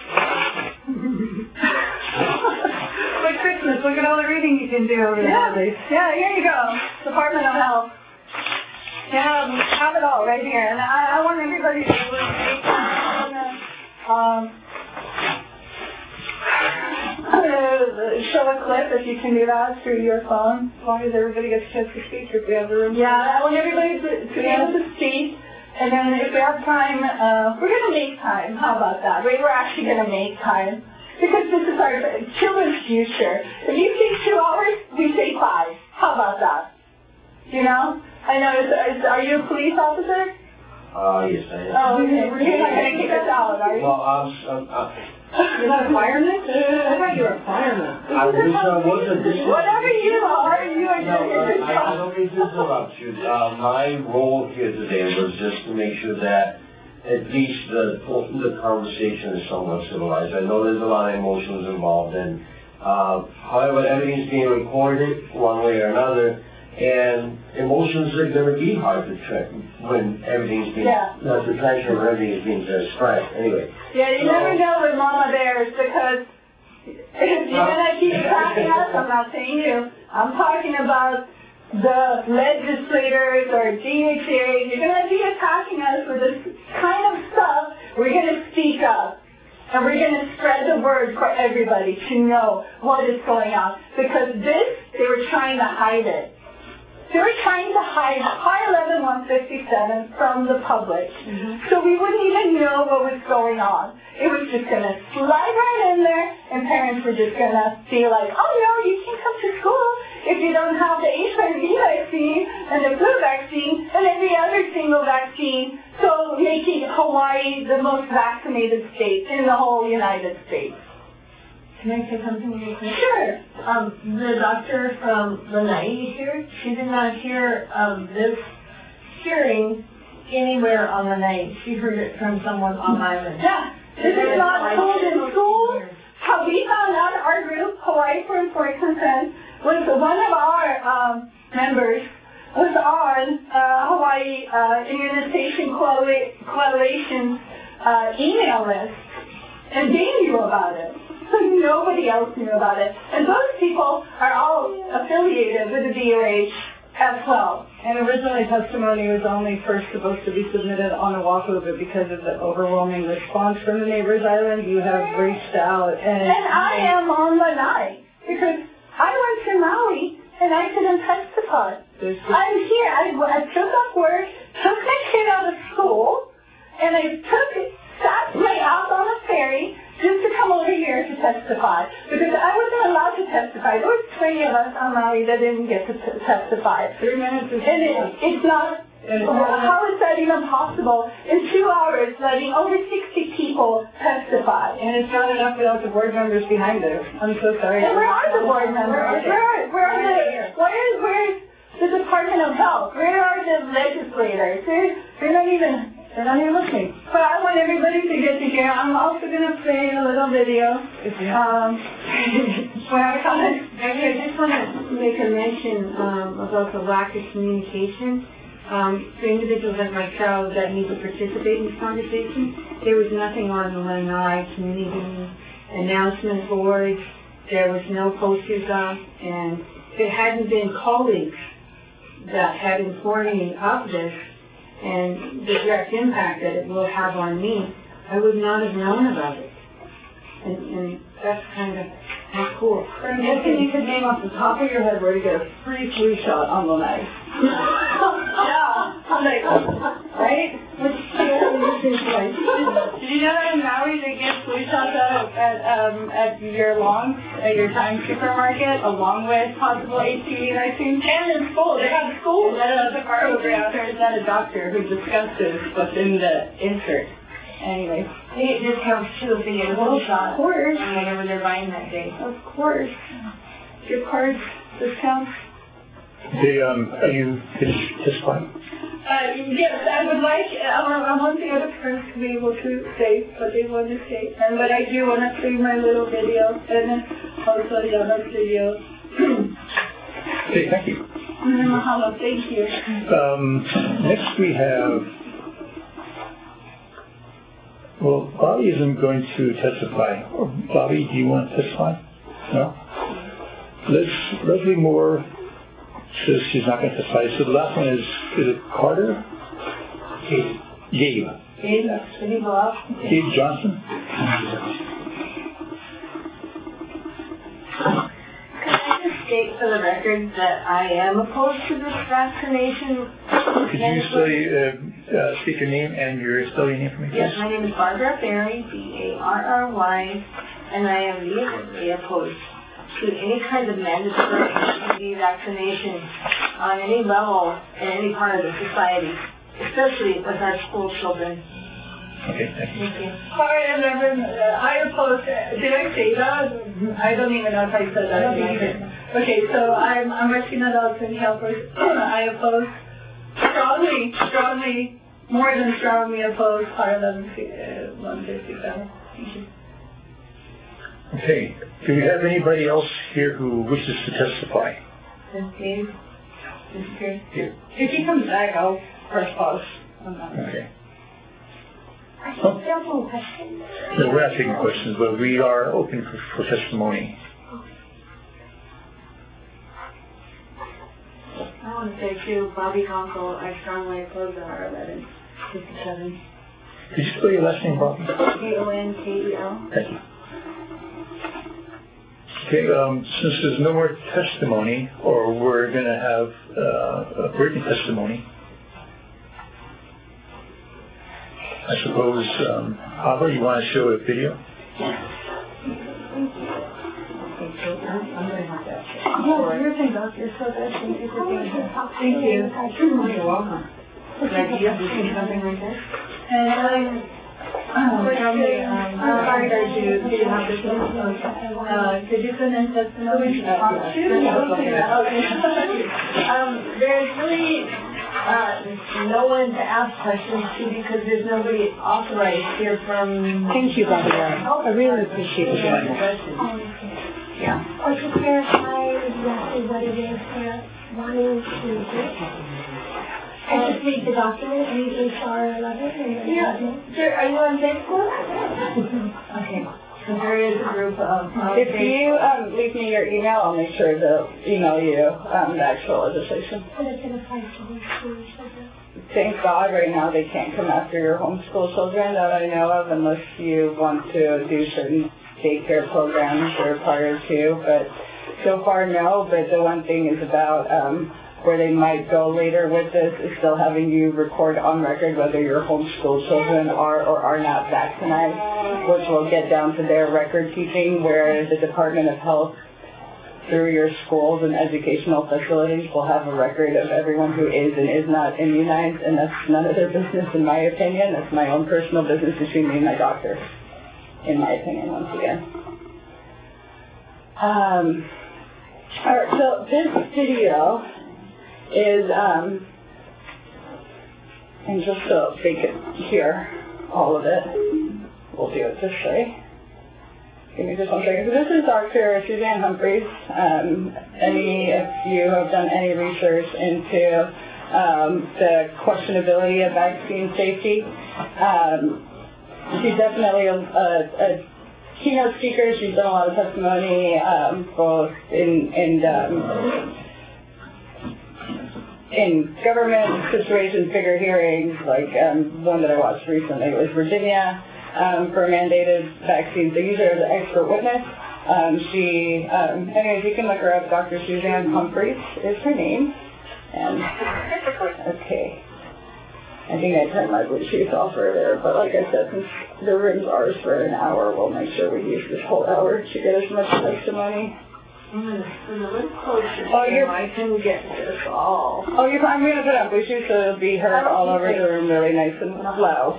Like Christmas, look at all the reading you can do over the holidays. Yeah, here you go. Department of Health. Have it all right here. And I want everybody to I'm going to show a clip, if you can do that, through your phone, as long as everybody gets a chance to speak, if we have the room. Yeah, I want everybody to be able to speak, and then if we have time, we're going to make time. How about that? We're actually going to make time, because this is our children's future. If you say 2 hours, we say 5. How about that? You know? I know, are you a police officer? Yes, I am. Oh, okay. You're not going to kick us out, are you? Well, You're not a fireman? I thought you were a fireman. I wish I was a district. Whatever you are, you are No, doing your I job. don't mean to interrupt you. My role here today was just to make sure that at least the conversation is somewhat civilized. I know there's a lot of emotions involved, and however, everything's being recorded one way or another. And emotions are going to be hard to track when everything's being, to transfer when everything's being expressed. Anyway. Yeah, you never know with Mama Bears, because if you're going to keep attacking us, I'm not saying you, I'm talking about the legislators or DHA, you're going to be attacking us for this kind of stuff, we're going to speak up. And we're going to spread the word for everybody to know what is going on. Because this, they were trying to hide it. They were trying to hide High 11 157 from the public. So we wouldn't even know what was going on. It was just going to slide right in there, and parents were just going to be like, oh no, you can't come to school if you don't have the HIV vaccine and the flu vaccine and every other single vaccine, so making Hawaii the most vaccinated state in the whole United States. Can I say something really quick? Sure. The doctor from Lanai here, she did not hear of this hearing anywhere on Lanai. She heard it from someone on island. Yeah. This is not told in school. How we found out, our group, Hawaii for Informed Consent, was one of our members was on Hawaii Immunization Coalition email list, and they knew about it. So nobody else knew about it. And those people are all affiliated with the DOH as well. And originally testimony was only first supposed to be submitted on Oahu, but because of the overwhelming response from the neighbors island, you have reached out. And I am on Lanai, because I went to Maui and I couldn't testify. I'm here. I took up work, took my kid out of school, and I sat my ass on a ferry just to come over here to testify, because I wasn't allowed to testify. There was 20 of us on Maui that didn't get to testify. 3 minutes is it's not, how is that even possible? In 2 hours, letting over 60 people testify. And it's not enough without the board members behind it. I'm so sorry. And where are the board members? Where's the Department of Health? Where are the legislators? They're not even listening. But I want everybody to get to hear. I'm also going to play a little video. I just want to make a mention about the lack of communication. For individuals like myself that need to participate in this conversation, there was nothing on the Lanai community announcement boards. There was no posters up, and there hadn't been colleagues that had informed me of this and the direct impact that it will have on me. I would not have known about it. And that's kind of not cool. I'm guessing you could name off the top of your head where to get a free flu shot on Lanai. Yeah. I'm like, right? Did you know that in Maui they give flu shots out at your Times supermarket, along with possible HPV vaccines? And in school, they have schools. Is that a doctor who discusses what's in the insert? Anyway. They get discounts too if they get a flu shot. Of course. Whatever they're buying that day. Of course. Gift cards, discounts. Okay, are you finished testifying? Yes, I would like, I want the other person to be able to say what they want to say. But I do want to play my little video and then also the other video. Okay, thank you. Mahalo, thank you. Next we have, well, Bobby isn't going to testify. Bobby, do you want to testify? No? Leslie Moore says she's not going to testify. So the last one is it Carter? Gabe. Gabe, can you go up? Gabe Johnson? Can I just state for the record that I am opposed to this vaccination? Could you state your name and your spelling name for me, please? Yes, my name is Barbara Berry, B-A-R-R-Y, and I am vehemently opposed to any kind of mandatory HPV vaccination on any level in any part of the society, especially with our school children. Okay, thank you. Thank you. Sorry, I oppose, did I say that? I don't even know if I said that. Okay, so I'm Martina Dalton Helpers. I oppose strongly, more than strongly oppose Part 157. Thank you. Okay, do we have anybody else here who wishes to testify? Dave? Here. If he comes back, I'll press pause. Okay. I still have some questions. No, we're not taking questions, but we are open for testimony. I want to say too, Bobby Conkle, I strongly oppose our 1157. Could you spell your last name, Bobby? K-O-N-K-E-L. Thank you. Okay, since there's no more testimony, or we're going to have a written testimony, I suppose, Ava, you want to show a video? Oh, you're saying, Doc, you're so good. Thank you for being here. Thank you. You're welcome. Greg, do you have to say something like this? I'm sorry that you have to could you send in testimony? There's really no one to ask questions to because there's nobody authorized here from... Thank you, Bobby. I really appreciate it. Yeah. Or to clarify exactly what it is they're wanting to do. I just read the document, read HR 11, and then... Yeah. Sure. Are you on Facebook? Okay. So there is a group of... If you leave me your email, I'll make sure to email you the actual legislation. And it's going to apply to the school children. Thank God right now they can't come after your homeschool children that I know of unless you want to do certain daycare programs or prior to, but so far no. But the one thing is about where they might go later with this is still having you record on record whether your homeschool children are or are not vaccinated, which will get down to their record keeping, where the Department of Health through your schools and educational facilities will have a record of everyone who is and is not immunized, and that's none of their business in my opinion. That's my own personal business between me and my doctor, in my opinion, once again. Alright, so this video is, and just so they can hear all of it, we'll do it this way. Give me just one second. So this is Dr. Suzanne Humphreys. If you have done any research into the questionability of vaccine safety, she's definitely a keynote speaker. She's done a lot of testimony, both in government situations, bigger hearings, like one that I watched recently was Virginia for mandated vaccines. They use her as an expert witness. Anyways, you can look her up. Dr. Suzanne Humphreys is her name. And, okay. I think I turned my Bluetooth off earlier, but like I said, since the room's ours for an hour, we'll make sure we use this whole hour to get as much testimony. Oh, I can get this all. Oh, I'm going to put on Bluetooth so it'll be heard all over the room really nice and loud.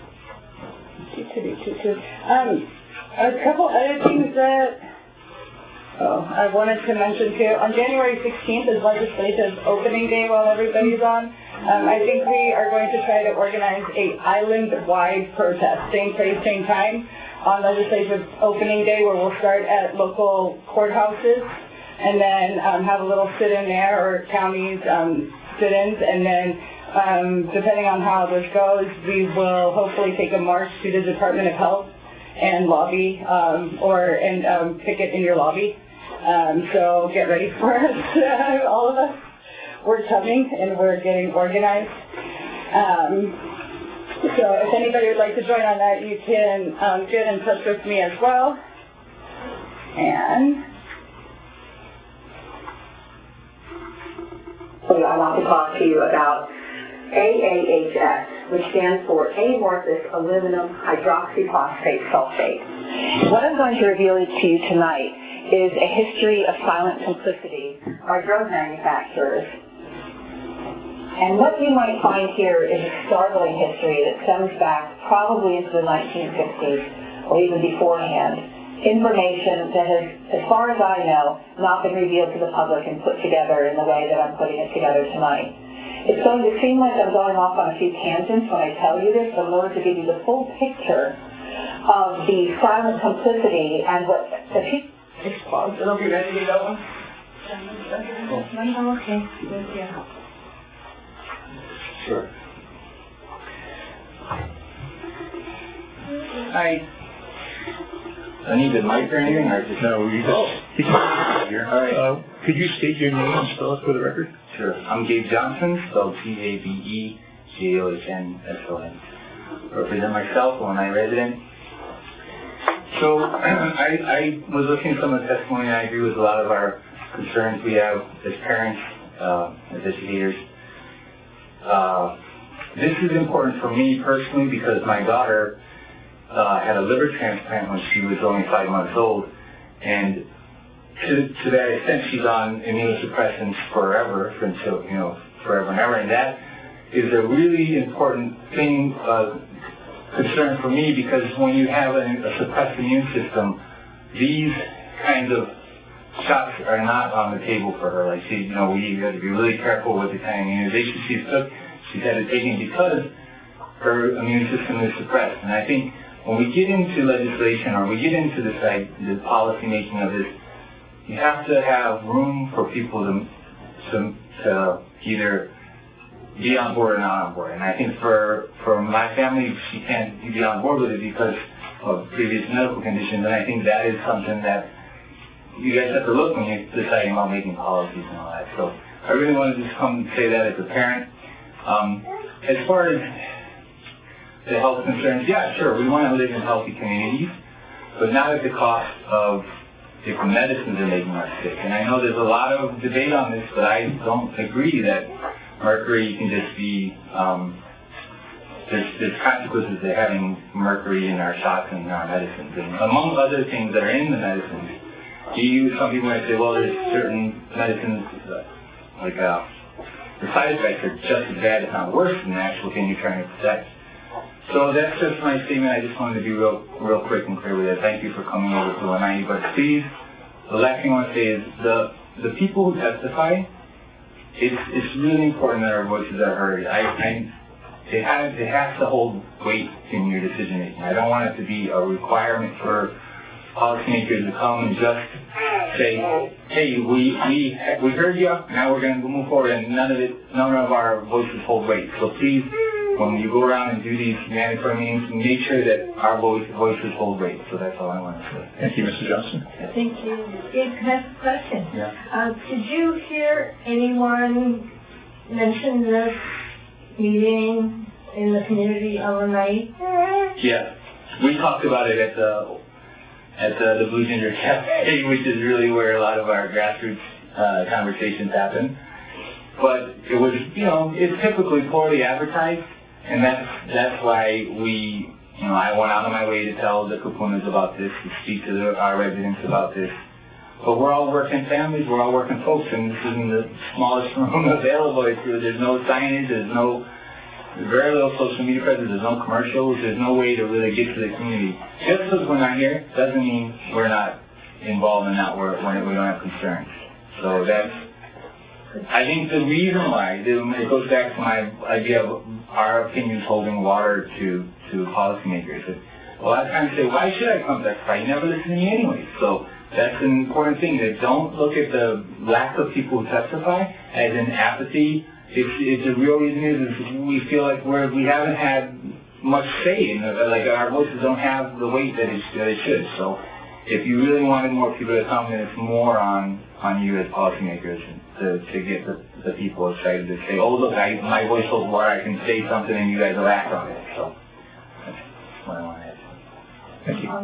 A couple other things that I wanted to mention too, on January 16th is legislative opening day while everybody's on. I think we are going to try to organize a island-wide protest, same place, same time, on legislative opening day, where we'll start at local courthouses and then have a little sit-in there, or counties sit-ins, and then depending on how this goes, we will hopefully take a march to the Department of Health and lobby, and picket in your lobby. So get ready for us, all of us. We're coming and we're getting organized. So if anybody would like to join on that, you can get in touch with me as well. And I want to talk to you about AAHS, which stands for amorphous aluminum hydroxyphosphate sulfate. What I'm going to reveal to you tonight is a history of silent complicity by drug manufacturers. And what you might find here is a startling history that stems back probably into the 1960s or even beforehand. Information that has, as far as I know, not been revealed to the public and put together in the way that I'm putting it together tonight. It's going to seem like I'm going off on a few tangents when I tell you this, but in order to give you the full picture of the silent complicity and what the people... It'll be ready to go. Okay. Sure. Hi. I need the mic or anything, or just... No, you just... Here. All right. Could you state your name and spell it for the record? Sure. I'm Gabe Johnson, spelled Gabejohnson. Represent myself, Illinois resident. So I was listening to some of the testimony, and I agree with a lot of our concerns we have as parents, as educators. This is important for me personally because my daughter had a liver transplant when she was only 5 months old, and to that extent she's on immunosuppressants forever, until, forever and ever, and that is a really important thing, concern for me, because when you have a suppressed immune system, these kinds of shots are not on the table for her. Like we have to be really careful with the kind of immunization she's had to take because her immune system is suppressed. And I think when we get into legislation or we get into the policy making of this, you have to have room for people to either be on board or not on board. And I think for my family, she can't be on board with it because of previous medical conditions. And I think that is something that you guys have to look when you're deciding about making policies and all that. So I really wanted to just come and say that as a parent. As far as the health concerns, yeah, sure, we want to live in healthy communities, but not at the cost of different medicines that are making us sick. And I know there's a lot of debate on this, but I don't agree that mercury can just be, there's consequences to having mercury in our shots and in our medicines. And among other things that are in the medicines, some people might say, well, there's certain medicines, like the side effects are just as bad, if not worse, than the actual thing you're trying to protect. So that's just my statement. I just wanted to be real quick and clear with it. Thank you for coming over to 190. But please, the last thing I want to say is the people who testify, it's really important that our voices are heard. It has to hold weight in your decision making. I don't want it to be a requirement for policymakers to come and just say, hey, we heard you, now we're going to move forward, and none of our voices hold weight. So please, when you go around and do these mandatory meetings, make sure that our voices hold weight. So that's all I want to say. Thank you, Mr. Johnson. Thank you. Gabe, can I ask a question? Yeah. Did you hear anyone mention this meeting in the community overnight? Yeah. We talked about it at the Blue Ginger Cafe, which is really where a lot of our grassroots conversations happen. But it was, it's typically poorly advertised, and that's why I went out of my way to tell the Kapunas about this, to speak to our residents about this. But we're all working families, we're all working folks, and this isn't the smallest room available. There's no signage, there's very little social media presence, there's no commercials, there's no way to really get to the community. Just because we're not here doesn't mean we're not involved in that work when we don't have concerns. So that's, I think the reason why, it goes back to my idea of our opinions holding water to policymakers. A lot of times say, why should I come testify? You never listen to me anyway. So that's an important thing, that don't look at the lack of people who testify as an apathy. It's the real reason is we feel like we haven't had much say in it, like our voices don't have the weight that it should. So if you really wanted more people to come, then it's more on you as policymakers to get the people excited to say, oh look, my voice holds water, I can say something and you guys will act on it. So that's what I want to add. Thank you.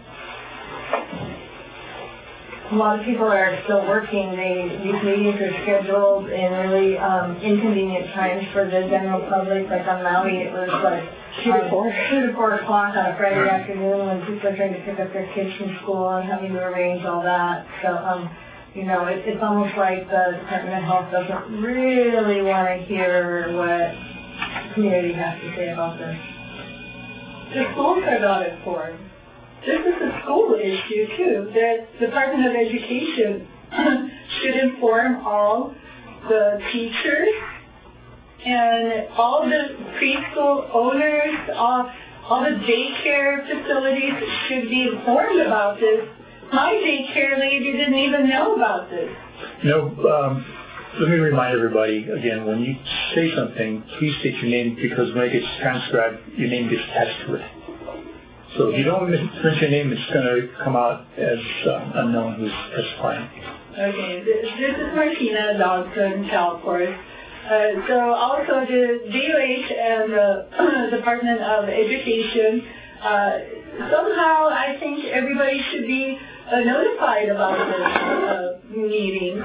A lot of people are still working. These meetings are scheduled in really inconvenient times for the general public. Like on Maui, it was like 2 to 4 o'clock on a Friday afternoon when people are trying to pick up their kids from school and having to arrange all that. So, it's almost like the Department of Health doesn't really want to hear what the community has to say about this. The schools are not informed. This is a school issue too. The Department of Education should inform all the teachers and all the preschool owners, all the daycare facilities should be informed about this. My daycare lady didn't even know about this. Let me remind everybody again, when you say something, please state your name, because when it gets transcribed, your name gets attached to it. So if you don't mention your name, it's going to come out as unknown who's testifying. Okay, this is Martina Dodson, CalPORT. So also the DOH and the Department of Education, somehow I think everybody should be notified about this meeting,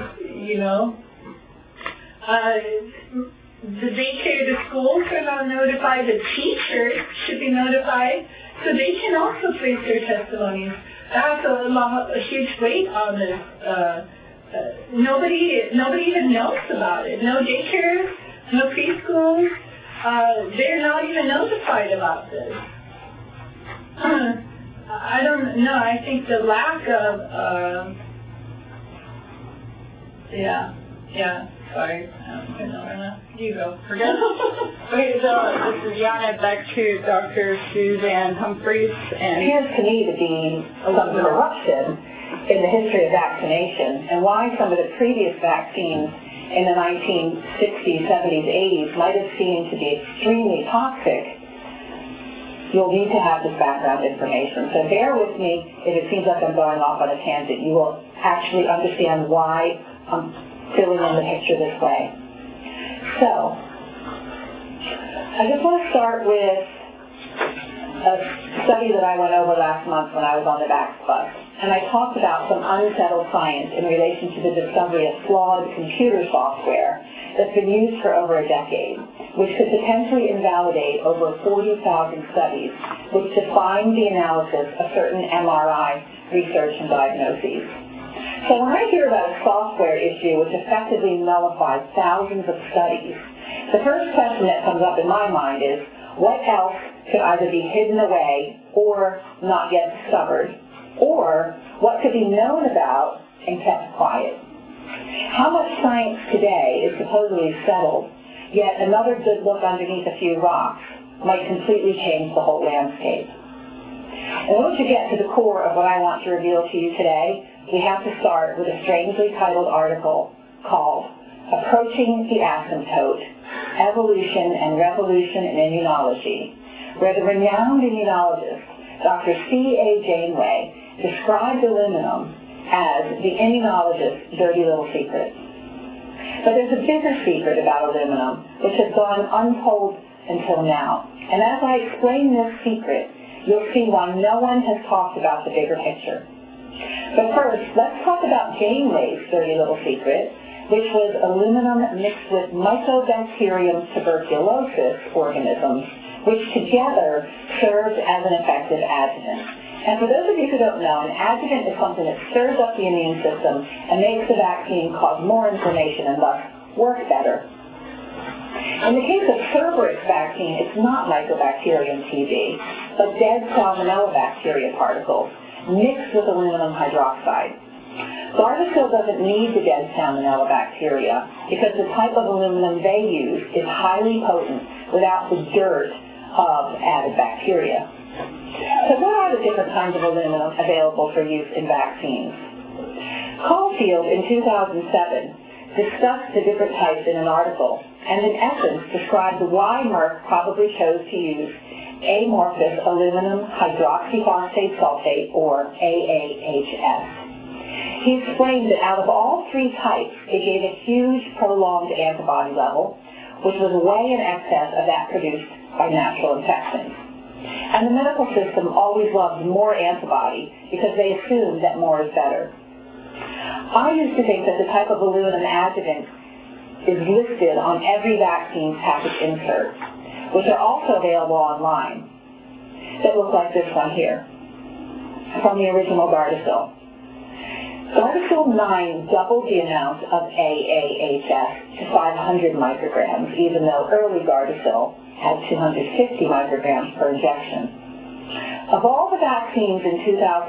The daycare, the schools are not notified, the teachers should be notified, so they can also place their testimonies. That's a huge weight on this. Nobody even knows about it. No daycares, no preschools. They're not even notified about this. I don't know. I think the lack of, sorry. You go. Forget it. Okay, so this is Yana, back to Dr. Suzanne Humphreys. And it appears to me to be some corruption in the history of vaccination, and why some of the previous vaccines in the 1960s, 70s, 80s might have seemed to be extremely toxic. You'll need to have this background information. So bear with me if it seems like I'm going off on a tangent. You will actually understand why I'm filling in the picture this way. So, I just want to start with a study that I went over last month when I was on the VAX bus. And I talked about some unsettled science in relation to the discovery of flawed computer software that's been used for over a decade, which could potentially invalidate over 40,000 studies which define the analysis of certain MRI research and diagnoses. So when I hear about a software issue which effectively nullifies thousands of studies, the first question that comes up in my mind is, what else could either be hidden away or not yet discovered? Or what could be known about and kept quiet? How much science today is supposedly settled, yet another good look underneath a few rocks might completely change the whole landscape? In order to get to the core of what I want to reveal to you today, we have to start with a strangely titled article called Approaching the Asymptote, Evolution and Revolution in Immunology, where the renowned immunologist, Dr. C.A. Janeway, described aluminum as the immunologist's dirty little secret. But there's a bigger secret about aluminum, which has gone untold until now. And as I explain this secret, you'll see why no one has talked about the bigger picture. But first, let's talk about Janeway's dirty little secret, which was aluminum mixed with Mycobacterium tuberculosis organisms, which together served as an effective adjuvant. And for those of you who don't know, an adjuvant is something that stirs up the immune system and makes the vaccine cause more inflammation and thus work better. In the case of Cervarix vaccine, it's not Mycobacterium TB, but dead salmonella bacteria particles. mixed with aluminum hydroxide. Gardasil doesn't need the dead salmonella bacteria because the type of aluminum they use is highly potent without the dirt of added bacteria. So what are the different kinds of aluminum available for use in vaccines? Caulfield in 2007 discussed the different types in an article and in essence described why Merck probably chose to use amorphous aluminum hydroxyphosphate sulfate, or AAHS. He explained that out of all three types, it gave a huge prolonged antibody level, which was way in excess of that produced by natural infections. And the medical system always loves more antibody because they assume that more is better. I used to think that the type of aluminum adjuvant is listed on every vaccine package insert, which are also available online, that look like this one here, from the original Gardasil. Gardasil 9 doubled the amount of AAHS to 500 micrograms, even though early Gardasil had 250 micrograms per injection. Of all the vaccines in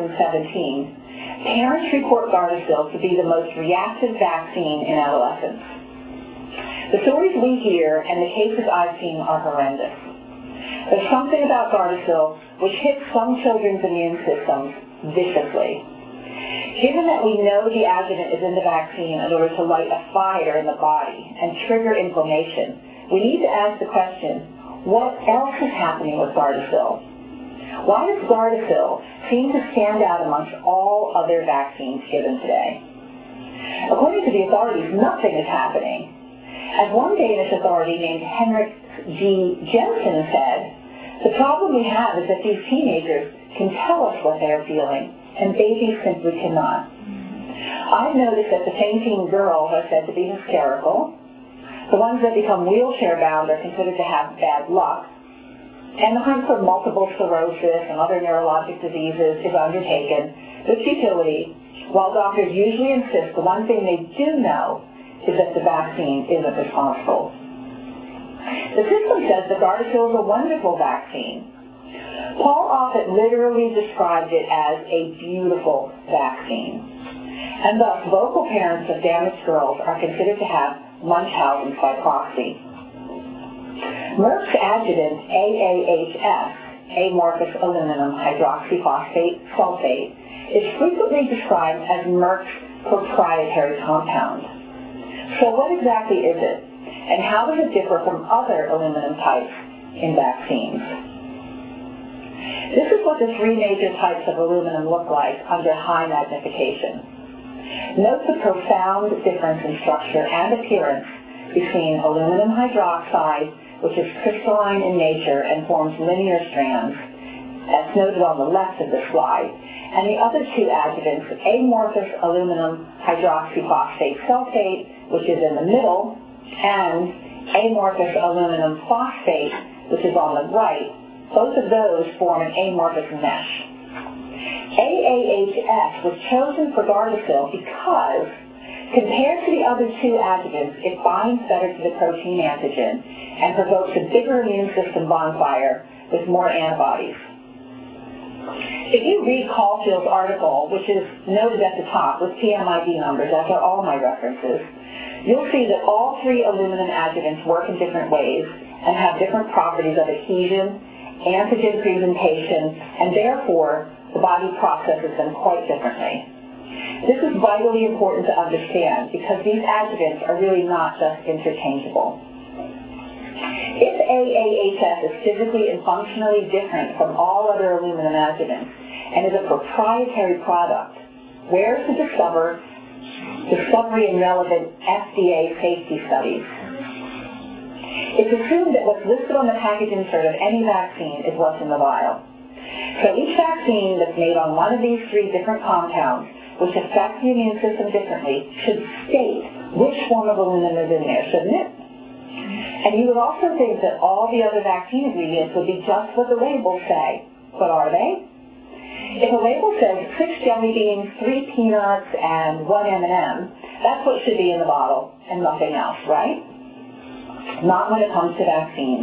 2017, parents report Gardasil to be the most reactive vaccine in adolescents. The stories we hear and the cases I've seen are horrendous. There's something about Gardasil which hits some children's immune systems viciously. Given that we know the adjuvant is in the vaccine in order to light a fire in the body and trigger inflammation, we need to ask the question, what else is happening with Gardasil? Why does Gardasil seem to stand out amongst all other vaccines given today? According to the authorities, nothing is happening. As one Danish authority named Henrik G. Jensen said, the problem we have is that these teenagers can tell us what they are feeling, and babies simply cannot. I've noticed that the fainting girls are said to be hysterical, the ones that become wheelchair-bound are considered to have bad luck, and the hunt for multiple sclerosis and other neurologic diseases is undertaken with futility, while doctors usually insist the one thing they do know is that the vaccine isn't responsible. The system says that Gardasil is a wonderful vaccine. Paul Offit literally described it as a beautiful vaccine. And thus, vocal parents of damaged girls are considered to have Munchausen's by proxy. Merck's adjuvant AAHS, amorphous aluminum hydroxyphosphate sulfate, is frequently described as Merck's proprietary compound. So what exactly is it, and how does it differ from other aluminum types in vaccines? This is what the three major types of aluminum look like under high magnification. Note the profound difference in structure and appearance between aluminum hydroxide, which is crystalline in nature and forms linear strands, as noted on the left of the slide, and the other two adjuvants, amorphous aluminum hydroxyphosphate sulfate, which is in the middle, and amorphous aluminum phosphate, which is on the right. Both of those form an amorphous mesh. AAHS was chosen for Gardasil because, compared to the other two adjuvants, it binds better to the protein antigen and provokes a bigger immune system bonfire with more antibodies. If you read Caulfield's article, which is noted at the top with PMID numbers, as are all my references, you'll see that all three aluminum adjuvants work in different ways and have different properties of adhesion, antigen presentation, and therefore the body processes them quite differently. This is vitally important to understand because these adjuvants are really not just interchangeable. If AAHS is physically and functionally different from all other aluminum adjuvants and is a proprietary product, where is the discovery and relevant FDA safety studies? It's assumed that what's listed on the package insert of any vaccine is what's in the vial. So each vaccine that's made on one of these three different compounds, which affect the immune system differently, should state which form of aluminum is in there, shouldn't it? And you would also think that all the other vaccine ingredients would be just what the labels say. But are they? If a label says 6 jelly beans, 3 peanuts, and 1 M&M, that's what should be in the bottle and nothing else, right? Not when it comes to vaccines.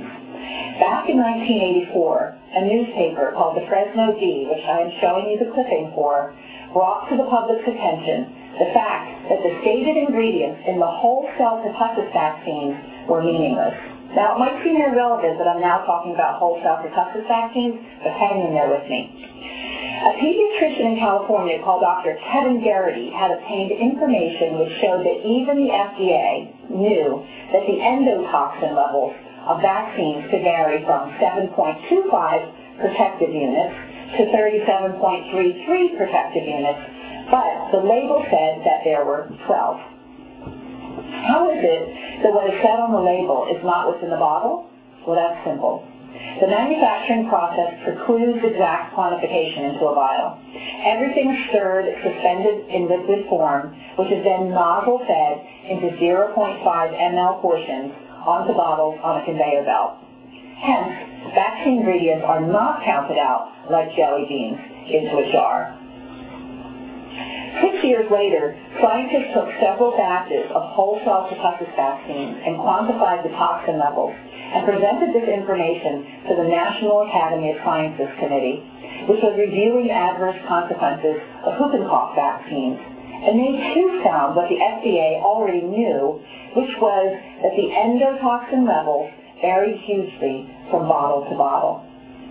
Back in 1984, a newspaper called the Fresno Bee, which I am showing you the clipping for, brought to the public's attention the fact that the stated ingredients in the whole cell pertussis vaccines were meaningless. Now, it might seem irrelevant that I'm now talking about whole cell pertussis vaccines, but hang in there with me. A pediatrician in California called Dr. Kevin Garrity had obtained information which showed that even the FDA knew that the endotoxin levels of vaccines could vary from 7.25 protective units to 37.33 protective units, but the label said that there were 12. How is it that what is said on the label is not what's in the bottle? Well, that's simple. The manufacturing process precludes exact quantification into a vial. Everything is stirred, suspended in liquid form, which is then nozzle-fed into 0.5 ml portions onto bottles on a conveyor belt. Hence, vaccine ingredients are not counted out like jelly beans into a jar. 6 years later, scientists took several batches of whole cell pertussis vaccines and quantified the toxin levels and presented this information to the National Academy of Sciences Committee, which was reviewing adverse consequences of whooping cough vaccines. And they too found what the FDA already knew, which was that the endotoxin levels varied hugely from bottle to bottle.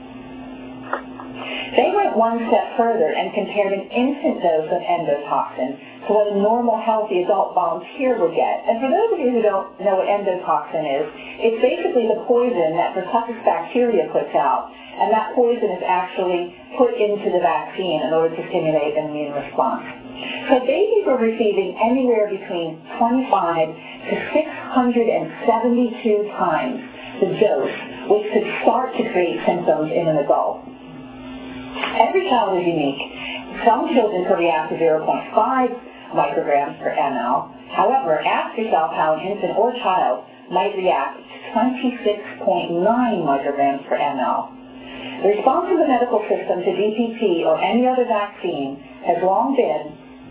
They went one step further and compared an infant dose of endotoxin to what a normal, healthy adult volunteer would get. And for those of you who don't know what endotoxin is, it's basically the poison that pertussis bacteria puts out, and that poison is actually put into the vaccine in order to stimulate an immune response. So babies were receiving anywhere between 25 to 672 times the dose, which could start to create symptoms in an adult. Every child is unique. Some children could react to 0.5 micrograms per ml. However, ask yourself how an infant or child might react to 26.9 micrograms per ml. The response of the medical system to DPT or any other vaccine has long been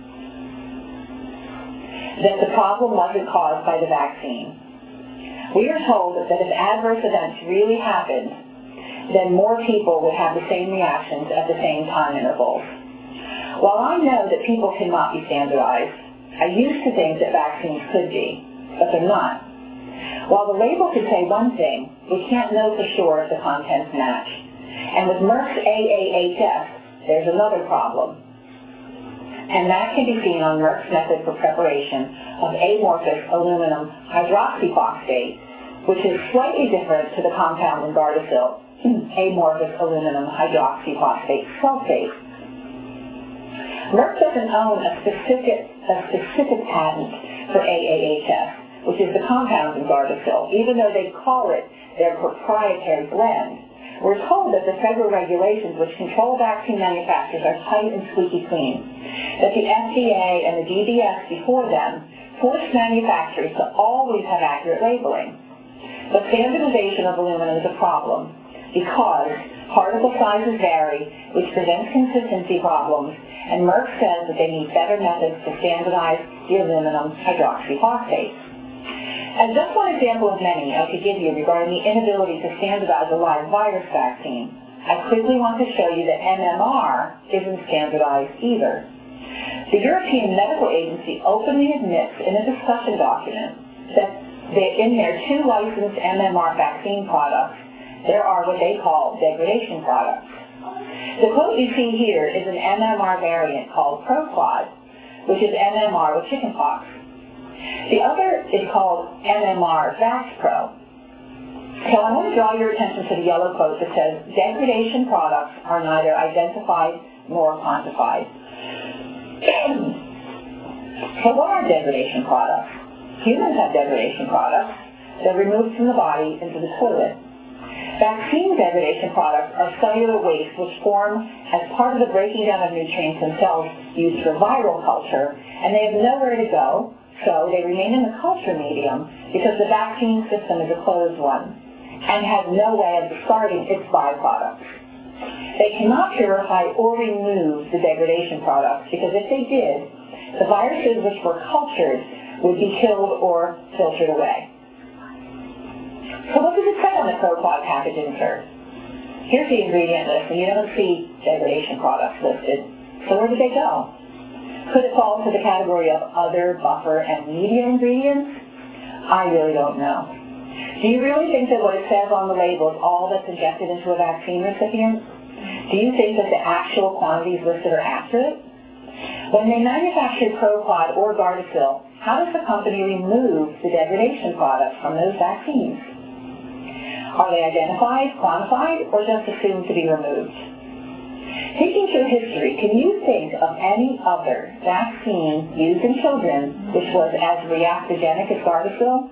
that the problem wasn't caused by the vaccine. We are told that if adverse events really happened, then more people would have the same reactions at the same time intervals. While I know that people cannot be standardized, I used to think that vaccines could be, but they're not. While the label could say one thing, we can't know for sure if the contents match. And with Merck's AAHS, there's another problem. And that can be seen on Merck's method for preparation of amorphous aluminum hydroxyphosphate, which is slightly different to the compound in Gardasil, amorphous aluminum hydroxyphosphate sulfate. Merck doesn't own a specific patent for AAHS, which is the compound in Gardasil, even though they call it their proprietary blend. We're told that the federal regulations which control vaccine manufacturers are tight and squeaky clean, that the FDA and the DBS before them forced manufacturers to always have accurate labeling. But standardization of aluminum is a problem, because particle sizes vary, which presents consistency problems, and Merck says that they need better methods to standardize the aluminum hydroxyphosphate. As just one example of many I could give you regarding the inability to standardize a live virus vaccine, I quickly want to show you that MMR isn't standardized either. The European Medical Agency openly admits in a discussion document that in their 2 licensed MMR vaccine products, there are what they call degradation products. The quote you see here is an MMR variant called ProQuad, which is MMR with chickenpox. The other is called MMR VaxPro. So I want to draw your attention to the yellow quote that says, degradation products are neither identified nor quantified. So what are degradation products? Humans have degradation products. They're removed from the body into the toilet. Vaccine degradation products are cellular waste which form as part of the breaking down of nutrients in cells used for viral culture, and they have nowhere to go, so they remain in the culture medium because the vaccine system is a closed one and has no way of discarding its byproducts. They cannot purify or remove the degradation products because if they did, the viruses which were cultured would be killed or filtered away. So what does it say on the ProQuad package insert? Here's the ingredient list, and you don't see degradation products listed. So where did they go? Could it fall into the category of other, buffer, and media ingredients? I really don't know. Do you really think that what it says on the label is all that's injected into a vaccine recipient? Do you think that the actual quantities listed are accurate? When they manufacture ProQuad or Gardasil, how does the company remove the degradation products from those vaccines? Are they identified, quantified, or just assumed to be removed? Thinking through history, can you think of any other vaccine used in children which was as reactogenic as Gardasil?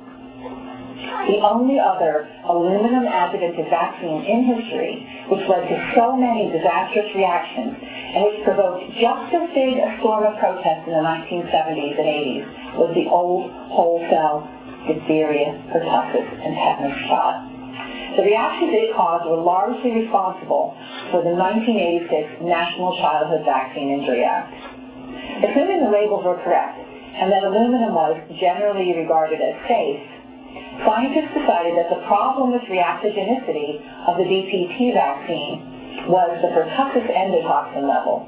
The only other aluminum adjuvanted vaccine in history which led to so many disastrous reactions and which provoked just as big a storm of protest in the 1970s and 80s was the old whole cell diphtheria, pertussis, and tetanus shot. The reactions it caused were largely responsible for the 1986 National Childhood Vaccine Injury Act. Assuming the labels were correct and that aluminum was generally regarded as safe, scientists decided that the problem with reactogenicity of the DPT vaccine was the pertussis endotoxin level.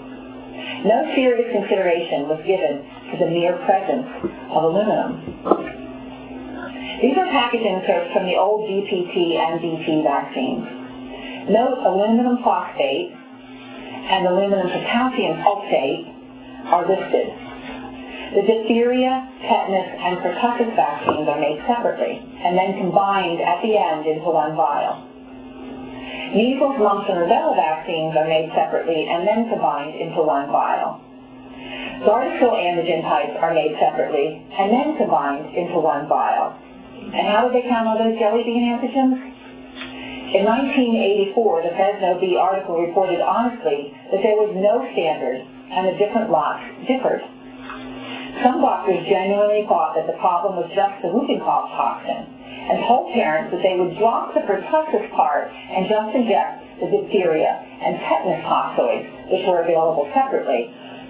No serious consideration was given to the mere presence of aluminum. These are package inserts from the old DPT and DT vaccines. Note aluminum phosphate and aluminum potassium sulfate are listed. The diphtheria, tetanus, and pertussis vaccines are made separately and then combined at the end into one vial. Measles, mumps, and rubella vaccines are made separately and then combined into one vial. Gardasil antigen types are made separately and then combined into one vial. And how did they count all those jelly bean antigens? In 1984, the Fresno Bee article reported honestly that there was no standard and the different lots differed. Some doctors genuinely thought that the problem was just the whooping cough toxin and told parents that they would drop the pertussis part and just inject the diphtheria and tetanus toxoids, which were available separately.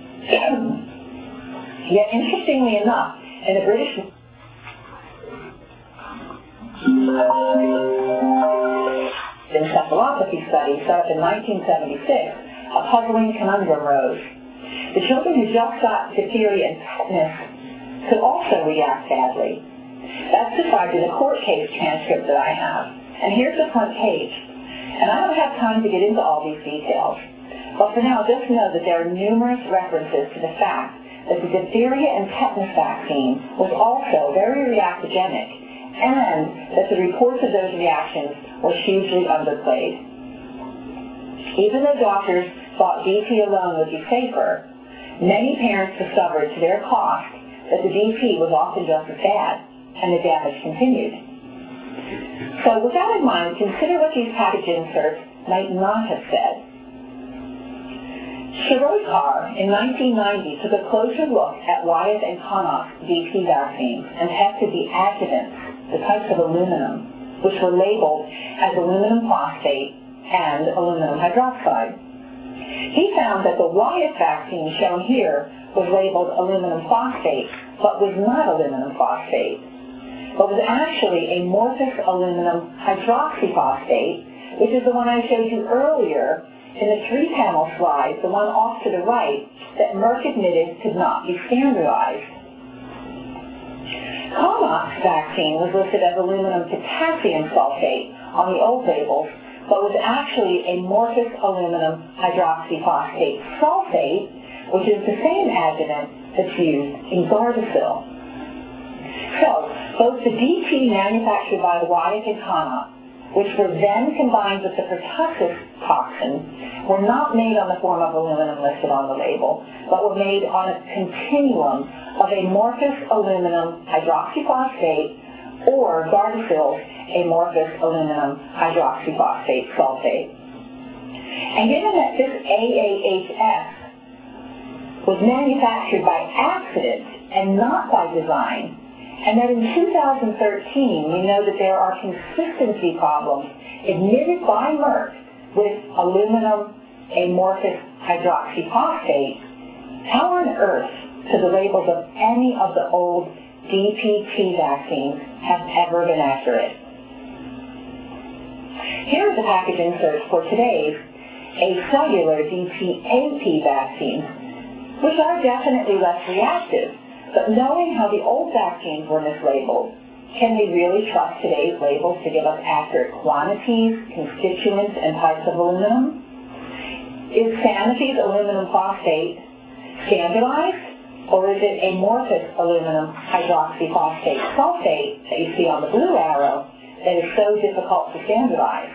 Yet, interestingly enough, in the British encephalopathy study set up in 1976, a puzzling conundrum rose. The children who just got diphtheria and tetanus could also react badly. That's described in a court case transcript that I have. And here's the front page. And I don't have time to get into all these details. But for now, just know that there are numerous references to the fact that the diphtheria and tetanus vaccine was also very reactogenic, and that the reports of those reactions were hugely underplayed. Even though doctors thought DT alone would be safer, many parents discovered to their cost that the DT was often just as bad, and the damage continued. So with that in mind, consider what these package inserts might not have said. Shiroykar in 1990 took a closer look at Wyeth and Connacht's DT vaccines and tested the adjuvants, the types of aluminum, which were labeled as aluminum phosphate and aluminum hydroxide. He found that the Wyeth vaccine shown here was labeled aluminum phosphate, but was not aluminum phosphate, but was actually amorphous aluminum hydroxyphosphate, which is the one I showed you earlier in the 3-panel slide, the one off to the right, that Merck admitted could not be standardized. Connacht's vaccine was listed as aluminum potassium sulfate on the old labels, but was actually amorphous aluminum hydroxyphosphate sulfate, which is the same adjuvant that's used in Gardasil. So, both the DT manufactured by Wyeth and Connacht, which were then combined with the pertussis toxin, were not made on the form of aluminum listed on the label, but were made on a continuum of amorphous aluminum hydroxyphosphate or Gardasil's amorphous aluminum hydroxyphosphate sulfate. And given that this AAHS was manufactured by accident and not by design, and that in 2013 we know that there are consistency problems admitted by Merck with aluminum amorphous hydroxyphosphate, how on earth could the labels of any of the old DPT vaccines have ever been accurate? Here is the package insert for today's acellular DTaP vaccines, which are definitely less reactive. But knowing how the old vaccines were mislabeled, can we really trust today's labels to give us accurate quantities, constituents, and types of aluminum? Is Sanofi's aluminum phosphate standardized, or is it amorphous aluminum hydroxyphosphate sulfate that you see on the blue arrow that is so difficult to standardize?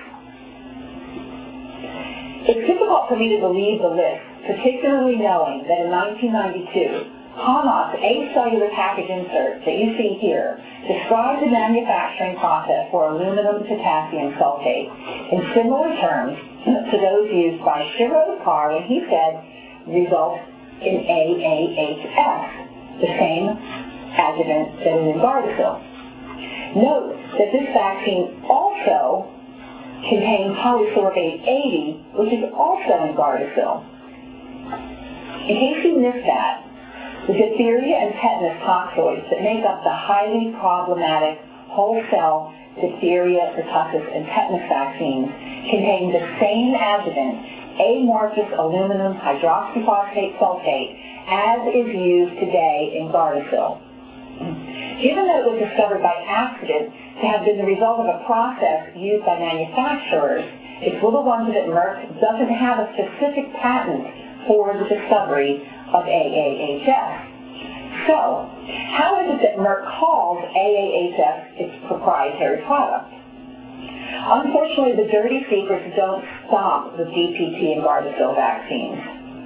It's difficult for me to believe the list, particularly knowing that in 1992, Hama's acellular package insert that you see here describes the manufacturing process for aluminum potassium sulfate in similar terms to those used by Shirokar when he said results in AAHS, the same adjuvant that is in Gardasil. Note that this vaccine also contains polysorbate 80, which is also in Gardasil. In case you missed that, the diphtheria and tetanus toxoids that make up the highly problematic whole cell diphtheria, pertussis, and tetanus vaccines contain the same adjuvant, amorphous aluminum hydroxyphosphate sulfate, as is used today in Gardasil. Given that it was discovered by accident to have been the result of a process used by manufacturers, it's little wonder that Merck doesn't have a specific patent for the discovery of AAHS. So, how is it that Merck calls AAHS its proprietary product? Unfortunately, the dirty secrets don't stop with DPT and Gardasil vaccines.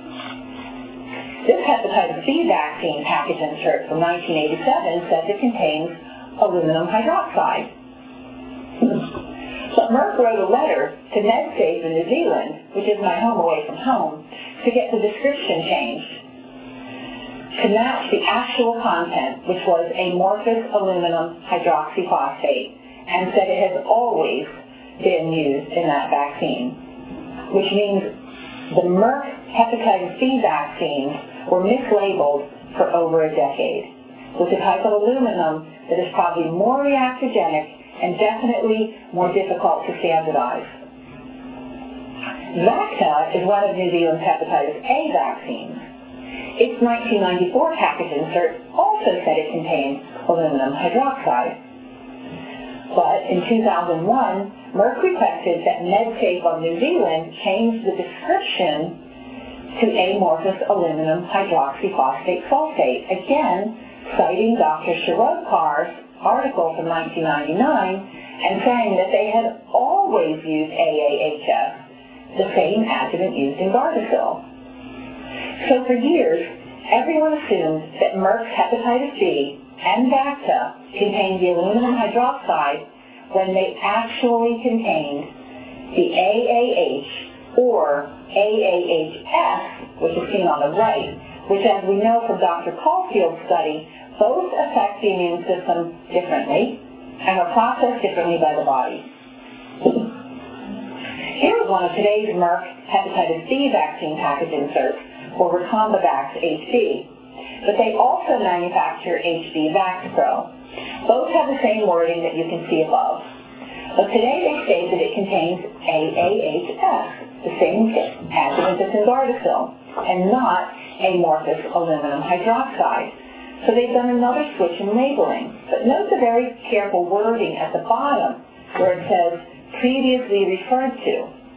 This hepatitis B vaccine package insert from 1987 says it contains aluminum hydroxide. But Merck wrote a letter to MedSafe in New Zealand, which is my home away from home, to get the description changed to match the actual content, which was amorphous aluminum hydroxyphosphate, and said it has always been used in that vaccine, which means the Merck hepatitis B vaccines were mislabeled for over a decade, with a type of aluminum that is probably more reactogenic and definitely more difficult to standardize. Vacta is one of New Zealand's hepatitis A vaccines. Its 1994 package insert also said it contained aluminum hydroxide. But in 2001, Merck requested that MedSafe on New Zealand change the description to amorphous aluminum hydroxyphosphate sulfate, again citing Dr. Shirokar's article from 1999 and saying that they had always used AAHS, the same adjuvant used in Gardasil. So for years, everyone assumed that Merck's hepatitis B and Vacta contained the aluminum hydroxide when they actually contained the AAH or AAHS, which is seen on the right, which, as we know from Dr. Caulfield's study, both affect the immune system differently and are processed differently by the body. Here is one of today's Merck hepatitis B vaccine package inserts for Recombavax HB, but they also manufacture HB VaxPro. Both have the same wording that you can see above. But today they state that it contains AAHS, the same adjuvant as in Gardasil, and not amorphous aluminum hydroxide. So they've done another switch in labeling. But note the very careful wording at the bottom where it says previously referred to.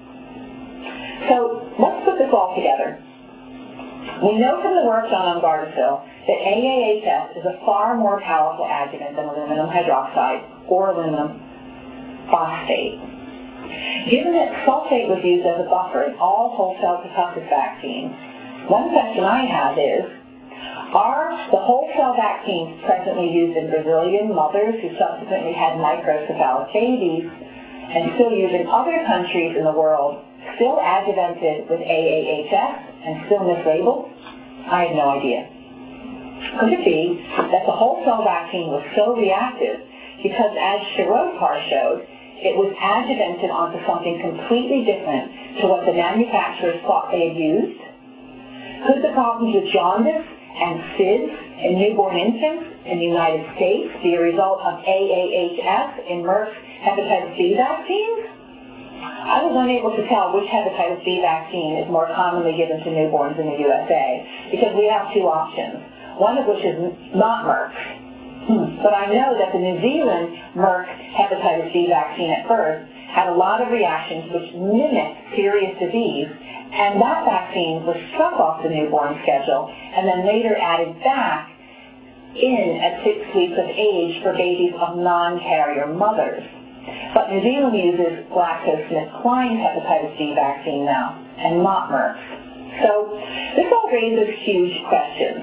So let's put this all together. We know from the work done on Gardasil that AAHS is a far more powerful adjuvant than aluminum hydroxide or aluminum phosphate. Given that sulfate was used as a buffer in all whole cell pertussis vaccines, one question I have is, are the whole cell vaccines presently used in Brazilian mothers who subsequently had microcephalic babies and still used in other countries in the world still adjuvanted with AAHS and still mislabeled? I have no idea. Could it be that the whole cell vaccine was so reactive because, as Shirokar showed, it was adjuvanted onto something completely different to what the manufacturers thought they had used? Could the problems with jaundice and SIDS in newborn infants in the United States be a result of AAHS in Merck's hepatitis B vaccines? I was unable to tell which hepatitis B vaccine is more commonly given to newborns in the USA because we have two options, one of which is not Merck's. But I know that the New Zealand Merck hepatitis B vaccine at first had a lot of reactions which mimicked serious disease, and that vaccine was struck off the newborn schedule and then later added back in at 6 weeks of age for babies of non-carrier mothers. But New Zealand uses GlaxoSmithKline hepatitis B vaccine now, and not Merck's. So this all raises huge questions.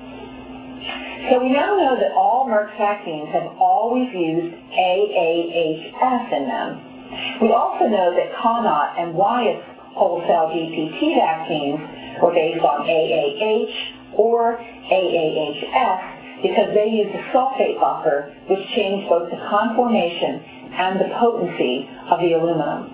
So we now know that all Merck's vaccines have always used AAHS in them. We also know that Connaught and Wyeth's whole cell GPT vaccines were based on AAH or AAHS because they used a sulfate buffer which changed both the conformation and the potency of the aluminum.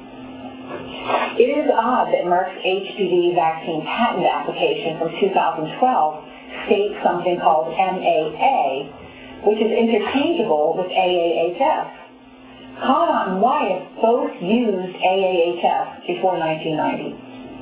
It is odd that Merck's HPV vaccine patent application from 2012 states something called MAA, which is interchangeable with AAHS. Connaught and Wyeth both used AAHS before 1990.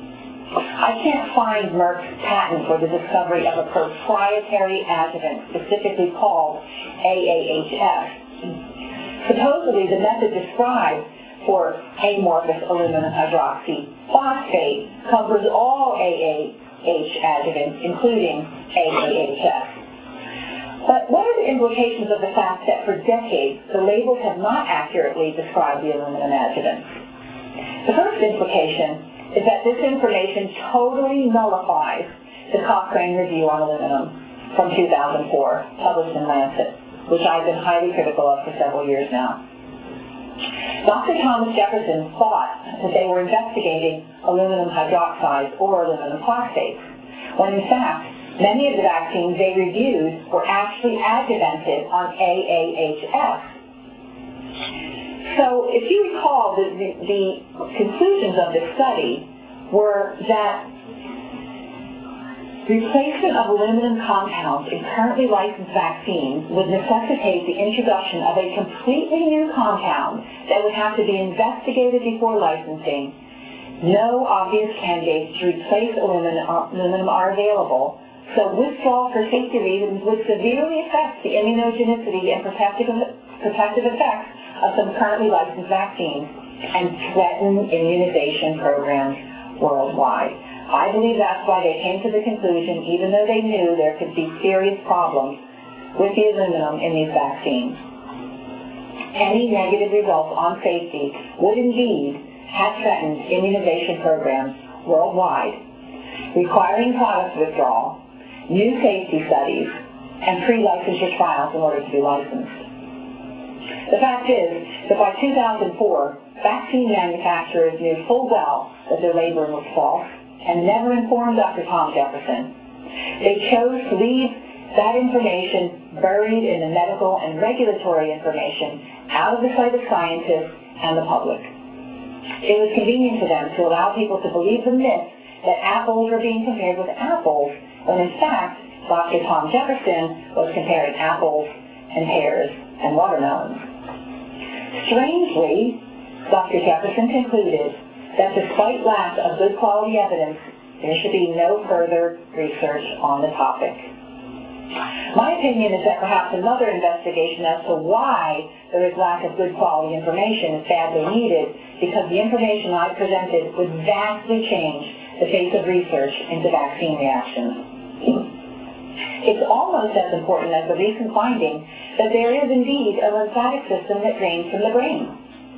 I can't find Merck's patent for the discovery of a proprietary adjuvant specifically called AAHS. Supposedly, the method described for amorphous aluminum hydroxyphosphate covers all AAH adjuvants, including AAHS. But what are the implications of the fact that for decades the labels have not accurately described the aluminum adjuvants? The first implication is that this information totally nullifies the Cochrane Review on Aluminum from 2004, published in Lancet, which I've been highly critical of for several years now. Dr. Thomas Jefferson thought that they were investigating aluminum hydroxides or aluminum phosphates, when in fact, many of the vaccines they reviewed were actually adjuvanted on AAHS. So if you recall, the conclusions of this study were that replacement of aluminum compounds in currently licensed vaccines would necessitate the introduction of a completely new compound that would have to be investigated before licensing. No obvious candidates to replace aluminum are available, so withdrawal for safety reasons would severely affect the immunogenicity and protective effects of some currently licensed vaccines and threaten immunization programs worldwide. I believe that's why they came to the conclusion, even though they knew there could be serious problems with the aluminum in these vaccines. Any negative results on safety would indeed have threatened immunization programs worldwide, requiring product withdrawal, new safety studies, and pre-licensure trials in order to be licensed. The fact is that by 2004, vaccine manufacturers knew full well that their labeling was false and never informed Dr. Tom Jefferson. They chose to leave that information buried in the medical and regulatory information out of the sight of scientists and the public. It was convenient to them to allow people to believe the myth that apples were being compared with apples, when in fact, Dr. Tom Jefferson was comparing apples and pears and watermelons. Strangely, Dr. Jefferson concluded that despite lack of good quality evidence, there should be no further research on the topic. My opinion is that perhaps another investigation as to why there is lack of good quality information is badly needed, because the information I presented would vastly change the face of research into vaccine reactions. It's almost as important as the recent finding that there is indeed a lymphatic system that drains from the brain.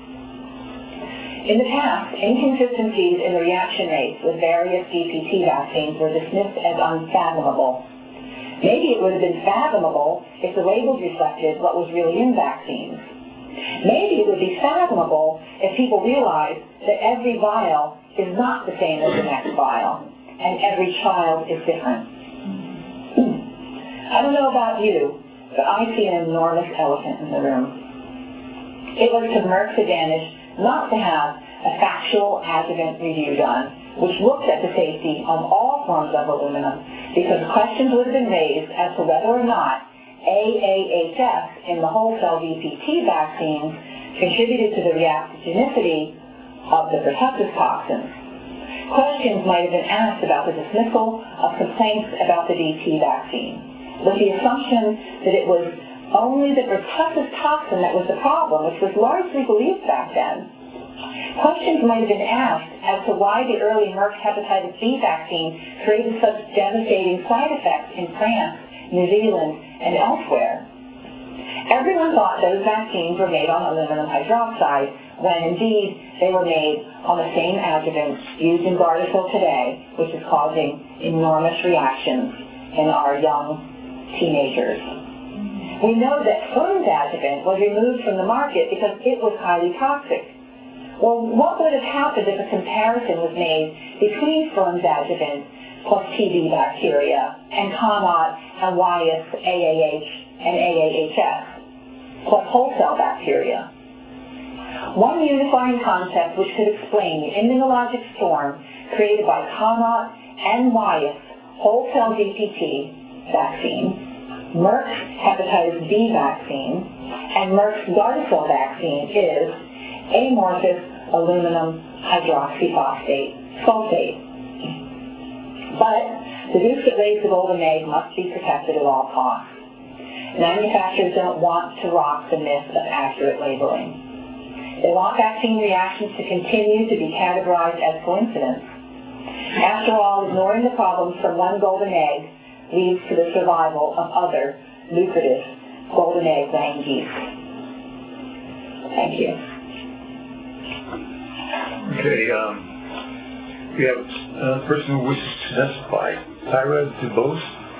In the past, inconsistencies in the reaction rates with various GPT vaccines were dismissed as unfathomable. Maybe it would have been fathomable if the labels reflected what was really in vaccines. Maybe it would be fathomable if people realized that every vial is not the same as the next vial, and every child is different. I don't know about you, but I see an enormous elephant in the room. It was to Merck's advantage not to have a factual adjuvant review done, which looked at the safety of all forms of aluminum, because questions would have been raised as to whether or not AAHS in the whole cell VPT vaccines contributed to the reactogenicity of the pertussis toxins. Questions might have been asked about the dismissal of complaints about the DT vaccine, with the assumption that it was only the pertussis toxin that was the problem, which was largely believed back then. Questions might have been asked as to why the early Merck hepatitis B vaccine created such devastating side effects in France, New Zealand, and elsewhere. Everyone thought those vaccines were made on aluminum hydroxide, when indeed they were made on the same adjuvant used in Gardasil today, which is causing enormous reactions in our young teenagers. We know that Flume's adjuvant was removed from the market because it was highly toxic. Well, what would have happened if a comparison was made between Flume's adjuvant plus TB bacteria and CONOT and Wyeth, AAH, and AAHS plus whole cell bacteria? One unifying concept which could explain the immunologic storm created by CONOT and Wyeth whole cell DPT vaccine, Merck's hepatitis B vaccine, and Merck's Gardasil vaccine is amorphous aluminum hydroxyphosphate sulfate. But the Dukes that raise the golden egg must be protected at all costs. Manufacturers don't want to rock the myth of accurate labeling. They want vaccine reactions to continue to be categorized as coincidence. After all, ignoring the problems from one golden egg leads to the survival of other lucrative golden egg laying geese. Thank you. Okay, we have a person who wishes to testify. Tyra DuBose.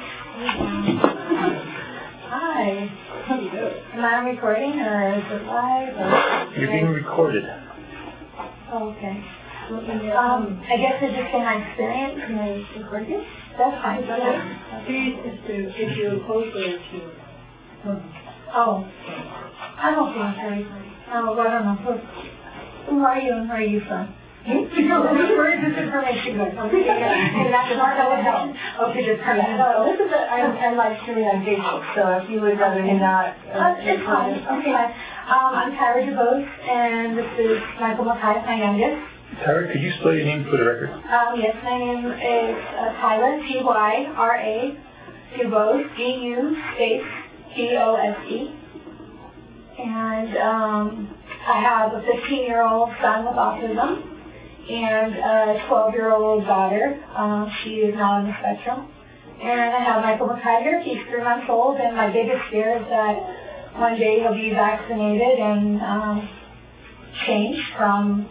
Hi. Am I recording or is it live? Or You're being recorded. Oh, okay. I guess I just say my experience and I record it. That's fine. Please, if you're closer to... Oh. I'm okay, sorry. Oh, well, I don't know. Who are you and where are you from? Where is this information going? Okay, that's not that would help. Okay, just come back. No, this is I'm live streaming on Facebook, so if you would rather me not... it's fine. Okay. I'm Tyra DuBose, and this is Michael Mackay, my youngest. Tyra, could you spell your name for the record? Yes, my name is Tyra, Tyra, DuBose, DU space DOSE. And I have a 15-year-old son with autism and a 12-year-old daughter. She is not on the spectrum. And I have Michael Mackay here. He's 3 months old, and my biggest fear is that one day he'll be vaccinated and change from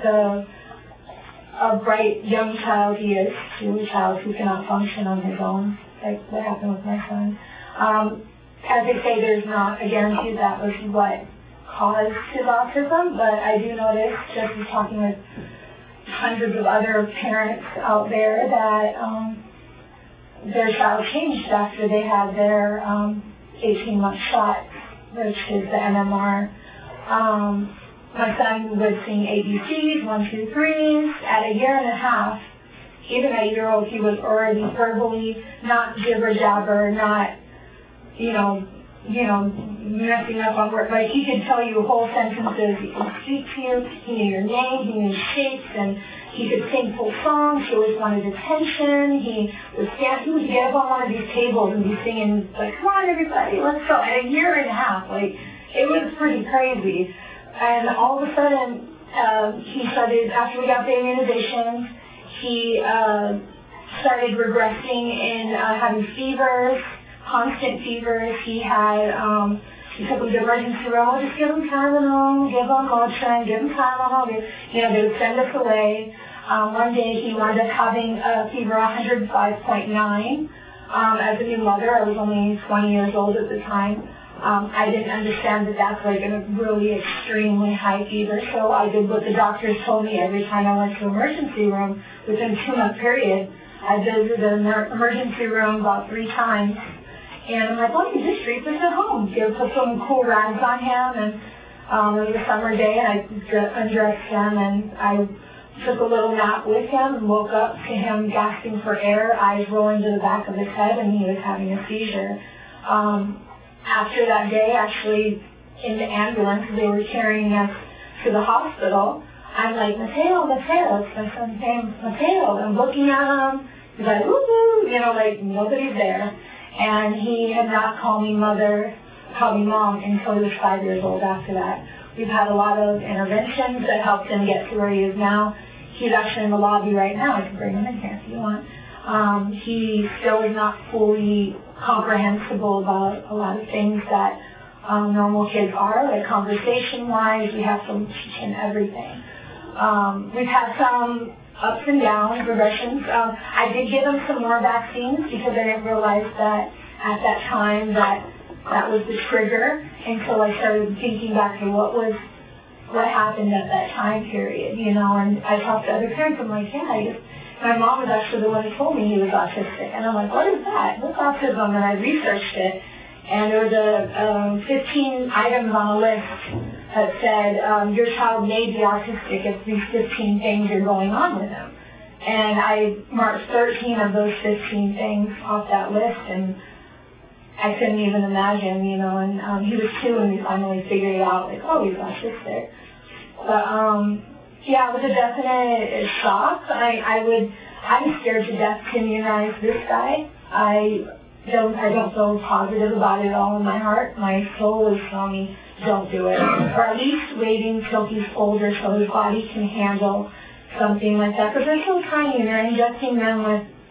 a bright young child he is to a child who cannot function on his own, like what happened with my son. As they say, there's not a guarantee that was what caused his autism, but I do notice, just in talking with hundreds of other parents out there, that their child changed after they had their 18-month shot, which is the MMR. My son was seeing ABCs, 1, 2, 3s. At a year and a half, even at a year old, he was already verbally not jibber jabber, not messing up on work. Like, he could tell you whole sentences. He could speak to you. He knew your name. He knew shapes, and he could sing full songs. He always wanted attention. He would get up on one of these tables and be singing, like, come on, everybody, let's go. At a year and a half, like, it was pretty crazy. And all of a sudden, he started, after we got the immunizations, he started regressing in having fevers, constant fevers. He had, he took him to emergency room. Oh, just give him Tylenol, give him Motrin, give him Tylenol. They would send us away. One day he wound up having a fever 105.9. As a new mother, I was only 20 years old at the time. I didn't understand that that's like a really extremely high fever, so I did what the doctors told me every time I went to emergency room. Within a 2-month period, I visited the emergency room about 3 times. And I'm like, well, you just treat this at home. You put some cool rags on him, and it was a summer day, and I undressed him, and I took a little nap with him and woke up to him gasping for air, eyes rolling to the back of his head, and he was having a seizure. After that day, actually, in the ambulance, they were carrying us to the hospital. I'm like, Mateo, it's my son's name, Mateo. I'm looking at him. He's like, woo-hoo, like nobody's there. And he had not called me mom until he was 5 years old after that. We've had a lot of interventions that helped him get to where he is now. He's actually in the lobby right now. I can bring him in here if you want. He still is not fully comprehensible about a lot of things that normal kids are, like conversation-wise. We have to teach him everything. We've had some ups and downs, regressions. I did give him some more vaccines because I didn't realize that at that time that was the trigger until I started thinking back to what happened at that time period, and I talked to other parents. I'm like, yeah, my mom was actually the one who told me he was autistic. And I'm like, what is that? What's autism? And I researched it. And there was 15 items on a list that said, your child may be autistic if these 15 things are going on with him. And I marked 13 of those 15 things off that list, and I couldn't even imagine, and he was 2 when we finally figured it out, like, oh, he's autistic. But, yeah, it was a definite shock. I'm scared to death to immunize this guy. I don't feel positive about it at all in my heart. My soul is telling me, don't do it. Or at least waiting till he's older so his body can handle something like that. Because they're so tiny and they're injecting them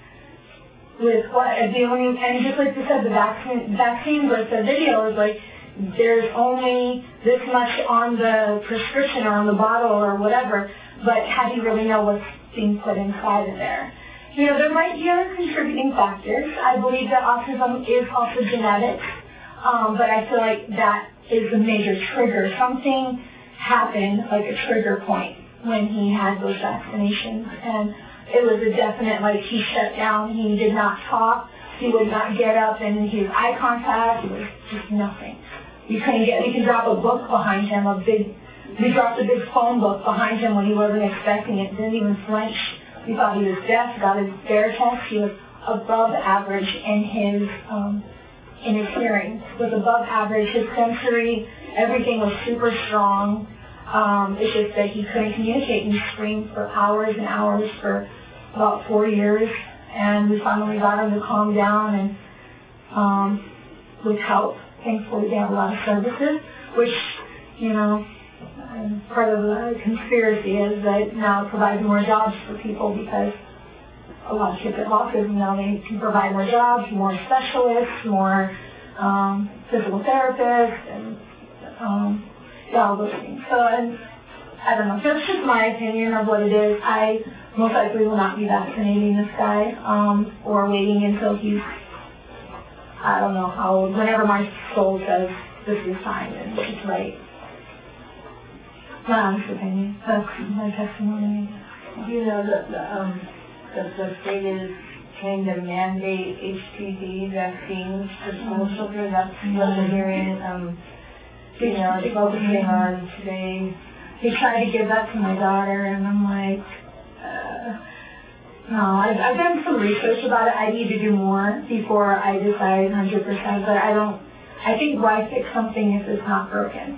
with what, and just like you said, the vaccines, like the video is like, there's only this much on the prescription or on the bottle or whatever, but how do you really know what's being put inside of there? There might be other contributing factors. I believe that autism is also genetics, but I feel like that is a major trigger. Something happened, like a trigger point, when he had those vaccinations, and it was a definite, like, he shut down, he did not talk, he would not get up, and his eye contact, it was just nothing. We could drop a book behind him, we dropped a big phone book behind him when he wasn't expecting it, didn't even flinch. We thought he was deaf, got his bear test, he was above average in his hearing. Was above average, his sensory, everything was super strong. It's just that he couldn't communicate, and he screamed for hours and hours for about 4 years, and we finally got him to calm down, and with help, thankfully they have a lot of services, which, part of the conspiracy is that now it provides more jobs for people, because a lot of kids with autism now, they can provide more jobs, more specialists, more physical therapists, and all those things. So, and I don't know, that's just my opinion of what it is. I most likely will not be vaccinating this guy, or waiting until he's, I don't know how old, whenever my soul says this is time and it's right. My honest opinion. That's my testimony. You know that the state is trying to mandate HPV vaccines for school children. That's what we're hearing. It's focusing on today. They tried to give that to my daughter, and I'm like, no. I've done some research about it. I need to do more before I decide 100%. But I think why fix something if it's not broken?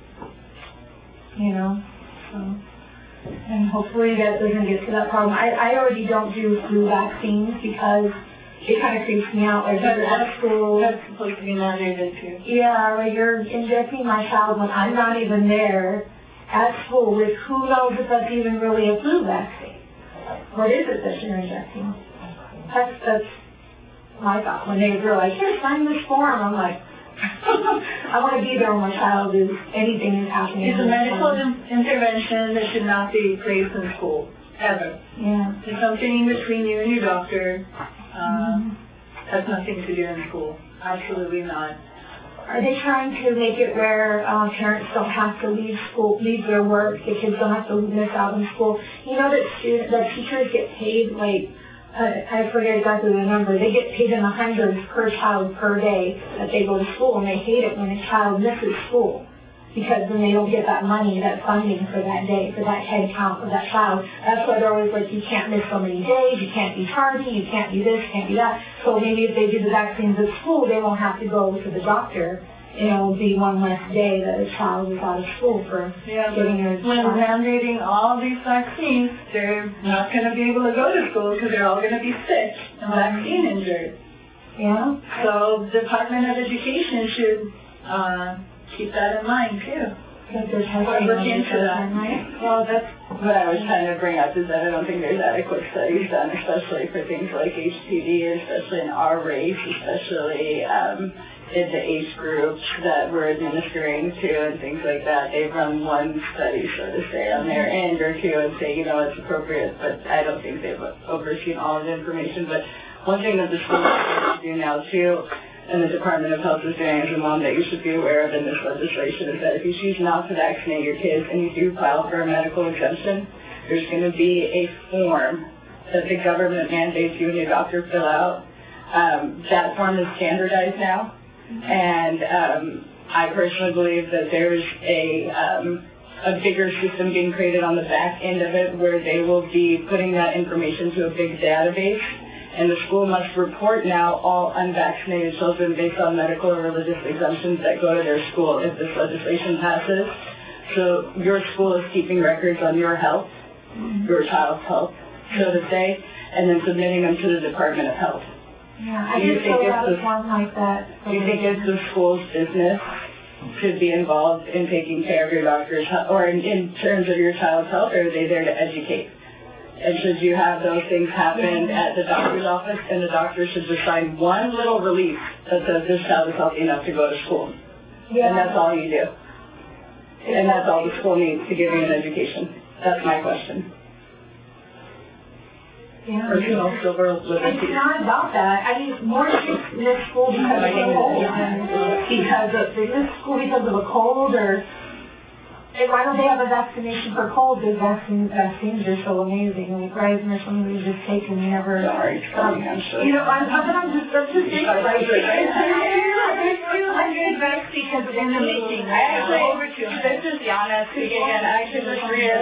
So, and hopefully that doesn't get to that problem. I already don't do flu vaccines because it kind of creeps me out. Like, you're at school. That's supposed to be mandated too. Yeah, like you're injecting my child when I'm not even there at school with who knows if that's even really a flu vaccine. What is it that you're injecting? That's my thought. When they were like, here, sign this form, I'm like, I want to be there when my child is, anything is happening. It's a medical intervention that should not be placed in school, ever. Yeah. It's something between you and your doctor. Has nothing to do in school. Absolutely not. Are they trying to make it where parents don't have to leave their work, the kids don't have to miss out on school? You know that teachers get paid, like, I forget exactly the number, they get paid in the hundreds per child per day that they go to school, and they hate it when a child misses school, because then they don't get that money, that funding for that day, for that head count of that child. That's why they're always like, you can't miss so many days, you can't be tardy, you can't do this, you can't do that. So maybe if they do the vaccines at school, they won't have to go to the doctor it'll be one less day that a child is out of school for getting their when mandating all these vaccines, they're not going to be able to go to school because they're all going to be sick and vaccine injured. Yeah. So the Department of Education should keep that in mind too. Look into that. Well, that's what I was trying to bring up is that I don't think there's adequate studies done, especially for things like HPV, especially in our race, especially in the age groups that we're administering to and things like that. They've run one study, so to say, on their end or two and say, it's appropriate, but I don't think they've overseen all of the information. But one thing that the school is do now too, and the Department of Health is doing as a mom that you should be aware of in this legislation is that if you choose not to vaccinate your kids and you do file for a medical exemption, there's going to be a form that the government mandates you and your doctor fill out. That form is standardized now, and I personally believe that there's a bigger system being created on the back end of it where they will be putting that information to a big database. And the school must report now all unvaccinated children based on medical or religious exemptions that go to their school if this legislation passes. So your school is keeping records on your health, your child's health, so to say, and then submitting them to the Department of Health. Yeah, I just fill out a form like that. Do you think it's the school's business to be involved in taking care of your doctor's health, or in terms of your child's health, or are they there to educate? And should you have those things happen at the doctor's office, and the doctor should just sign one little release that says this child is healthy enough to go to school. And that's all you do. And that's all the school needs to give you an education. That's my question. Personal civil liberty. It's not about that. I mean, more kids miss school because of a cold. They miss school because of a cold, or why don't they have a vaccination for cold? Because vaccines are so amazing. Like Ryzen or something we just take and we never. Sorry, I'm just saying, like, there's 200 vaccines because of information. This is Yana speaking, and I actually just read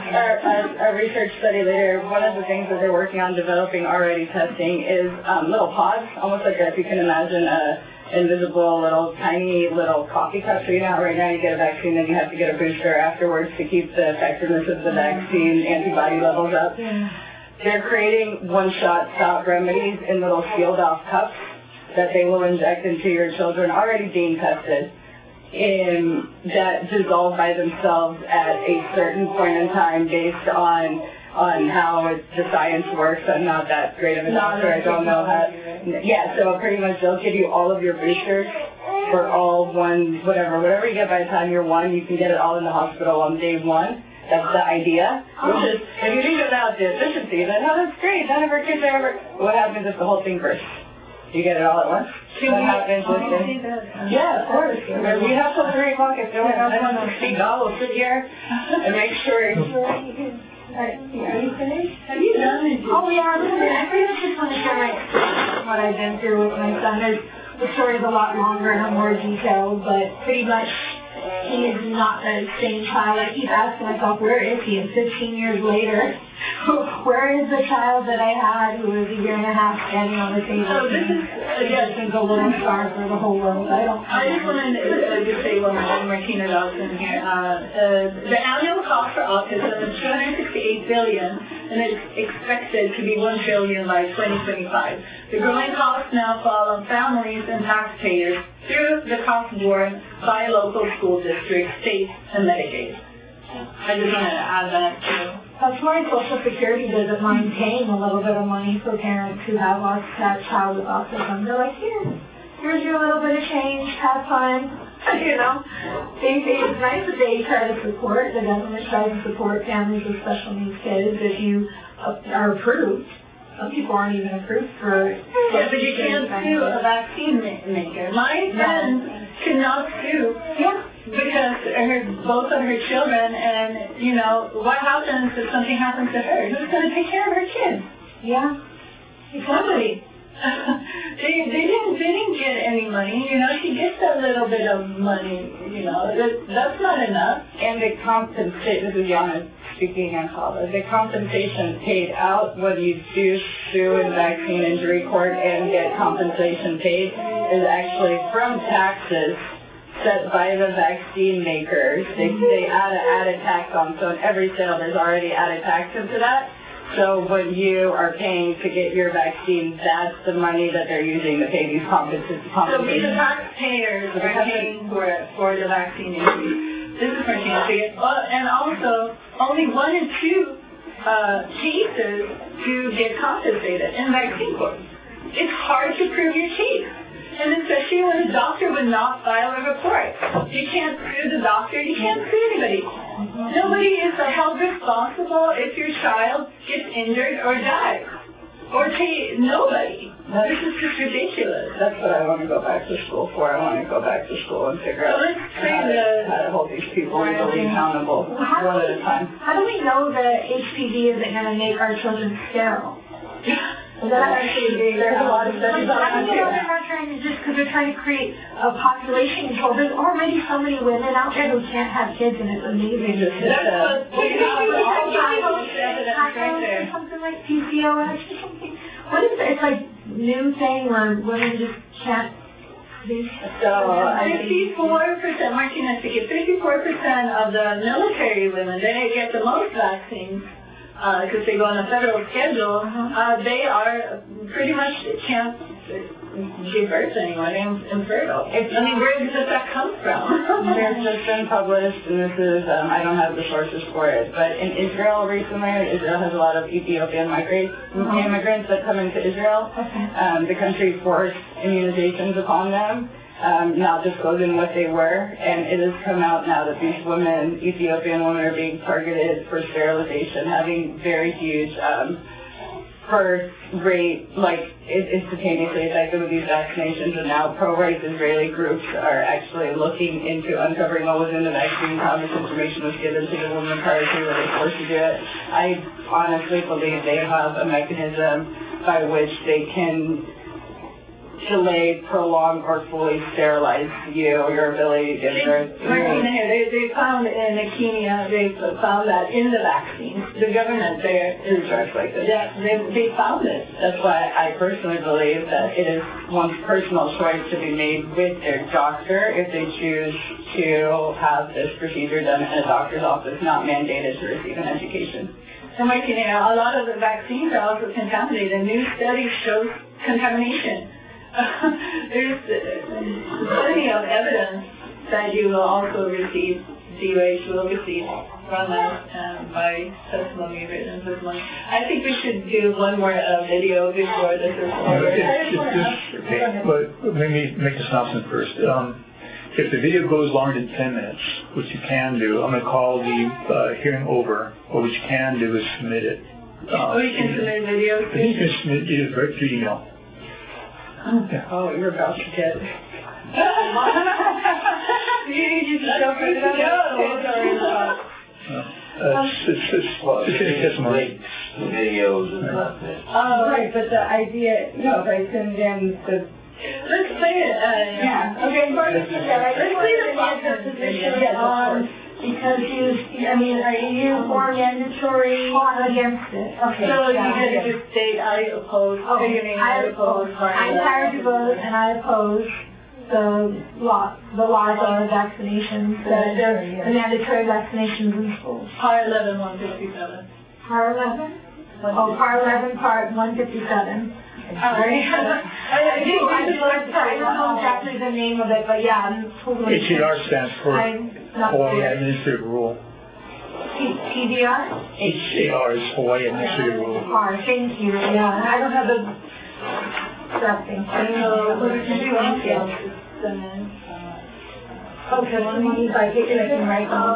a research study later. One of the things that they're working on developing already testing is little pods, almost like if you can imagine invisible little tiny little coffee cups. So right now you get a vaccine, then you have to get a booster afterwards to keep the effectiveness of the vaccine antibody levels up. They're creating one-shot stop remedies in little sealed off cups that they will inject into your children, already being tested, that dissolve by themselves at a certain point in time based on how the science works. I'm not that great of a doctor. I don't know how. Yeah, so pretty much they'll give you all of your boosters for all whatever you get by the time you're 1, you can get it all in the hospital on day 1. That's the idea. Which is, if you think about the efficiency, then that's great. None of our kids are ever. What happens if the whole thing bursts? You get it all at once? What happens with it? Yeah, of course. We have some 3 o'clock. If no one else wants to speak, I'll sit here and make sure. Are you finished? Have you done it? Oh, yeah, I pretty much just want to share what I've been through with my son. The story's a lot longer and more detailed, but pretty much he is not the same child. I keep asking myself, where is he? And 15 years later, where is the child that I had who was a year and a half standing on the table? So this is, again, a little star for the whole world. I just wanted to say one more thing, Martina Dawson here. The annual cost for autism is $268 billion, and it's expected to be $1 trillion by 2025. The growing costs now fall on families and taxpayers through the cost borne by local school districts, states, and Medicaid. I just wanted to add that too. That's why Social Security doesn't mind paying a little bit of money for parents who have lost that child with autism. They're like, here's your little bit of change, have fun. It's nice that they try to support, the government tries to support families with special needs kids if you are approved. Some people aren't even approved for... Yeah, but you can't sue a vaccine maker. My friend cannot sue. Yeah. Because both of her children, and, what happens if something happens to her? Who's going to take care of her kids? Yeah. Somebody. They didn't get any money. She gets a little bit of money. That's not enough. And the compensation, this is Yana speaking on college, the compensation paid out when you do sue in vaccine injury court and get compensation paid is actually from taxes set by the vaccine makers. They add an added tax on, so in every sale there's already added tax into that. So when you are paying to get your vaccine, that's the money that they're using to pay these compensations. So we, the taxpayers, are paying for the vaccine increase. This is Martina speaking. And also, only 1 in 2 cases do get compensated in vaccine courts. It's hard to prove your case. And especially when a doctor would not file a report. You can't sue the doctor, you can't sue anybody. Nobody is held responsible if your child gets injured or dies. Or nobody. This is just ridiculous. That's what I want to go back to school for. I want to go back to school and figure out how to hold these people legally accountable one at a time. How do we know that HPV isn't going to make our children sterile? There's a lot of studies on that too. They're not trying to just because they're trying to create a population control. There's already so many women out there who can't have kids, and it's amazing. That's what we have all or something like PCOS or something. What is it? It's like new thing where women just can't. So 54%, Martina speaking, 54% of the military women, they get the most vaccines. Because they go on a federal schedule, they are pretty much can't give birth anymore. They're infertile. Where does that come from? There's just been published, and this is, I don't have the sources for it, but in Israel recently, Israel has a lot of Ethiopian immigrants that come into Israel. The country forced immunizations upon them. Not disclosing what they were, and it has come out now that these women, Ethiopian women, are being targeted for sterilization, having very huge birth rate, like instantaneously affected with these vaccinations, and now pro-rights Israeli groups are actually looking into uncovering what was in the vaccine, how much information was given to the women prior to were they forced to do it. I honestly believe they have a mechanism by which they can delay, prolong, or fully sterilize your ability to give birth. They found in Kenya, they found that in the vaccine. The government there is drugs like this. Yeah, they found it. That's why I personally believe that it is one's personal choice to be made with their doctor if they choose to have this procedure done in a doctor's office, not mandated to receive an education. So Martina, a lot of the vaccines are also contaminated. New studies show contamination. There's plenty of evidence that you will also receive, DOH will receive from us by testimony, written testimony. I think we should do one more video before this is over. Okay, but let me make this announcement first. If the video goes longer than 10 minutes, which you can do, I'm going to call the hearing over, or what you can do is submit it. You can submit videos? You can submit it right through email. Yeah. Oh, you're about to get... You just don't put it up. It's testimony. Videos and nothing. Right, but the idea, if I send in the... Let's play it. Okay, let's play the podcast position because are you for mandatory against it? Okay. So you got to just state I oppose. Okay. I oppose. I'm tired to vote, and I oppose the laws on vaccinations, the mandatory vaccinations in schools. Part 11, 157. Part 11? Oh, Part 11, Part 157. Sorry. I don't know exactly the name of it, but yeah, I'm totally... HCR stands for Hawaii Administrative Rule. PDR? HCR is Hawaii Administrative Rule. Thank you. Yeah, I don't have the correct thing. Okay, by taking it right now.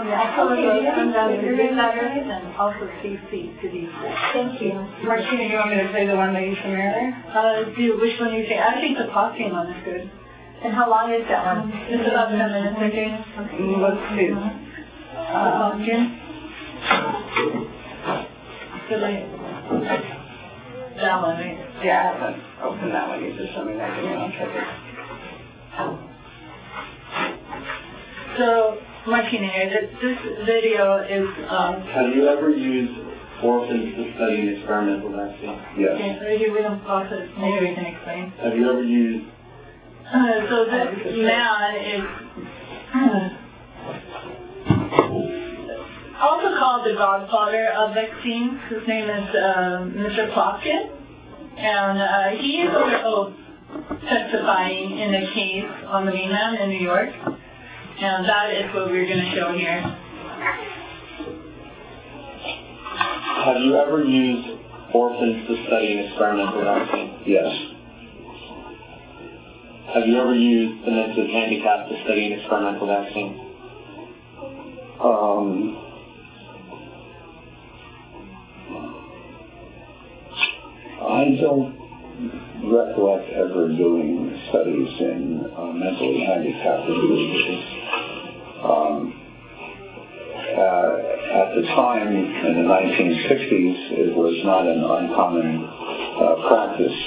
And also CC to these. Thank you. Martina, you want me to play the one that you submitted? Which one do you think? I think the talking one is good. And how long is that one? It's about 10 minutes, I think. Let's see. That one, right? Yeah, I haven't opened that one. You just showed me that. Give me 1 second. So, Martina, this video is... Have you ever used orphans to study an experimental vaccine? Yes. Okay, maybe we don't process. Maybe we can explain. Have you ever used... So this man is Also called the godfather of vaccines. His name is Mr. Plotkin, and he is under oath testifying in a case on the mainland in New York, and that is what we're going to show here. Have you ever used orphans to study an experimental vaccine? Yes. Have you ever used the mentally handicapped to study an experimental vaccine? I don't recollect ever doing studies in mentally handicapped individuals. At the time, in the 1960s, it was not an uncommon practice.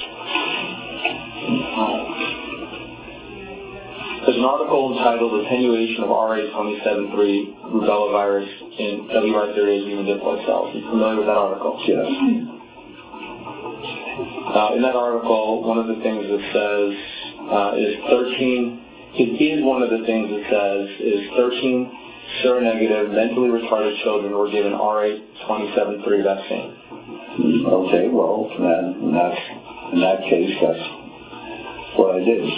There's an article entitled Attenuation of RA-27-3 rubella virus in WI38 human diploid cells. Are you familiar with that article? Yes. In that article, one of the things it says is 13 seronegative, mentally retarded children were given RA-27-3 vaccine. Okay, well, then in that case, that's what I did.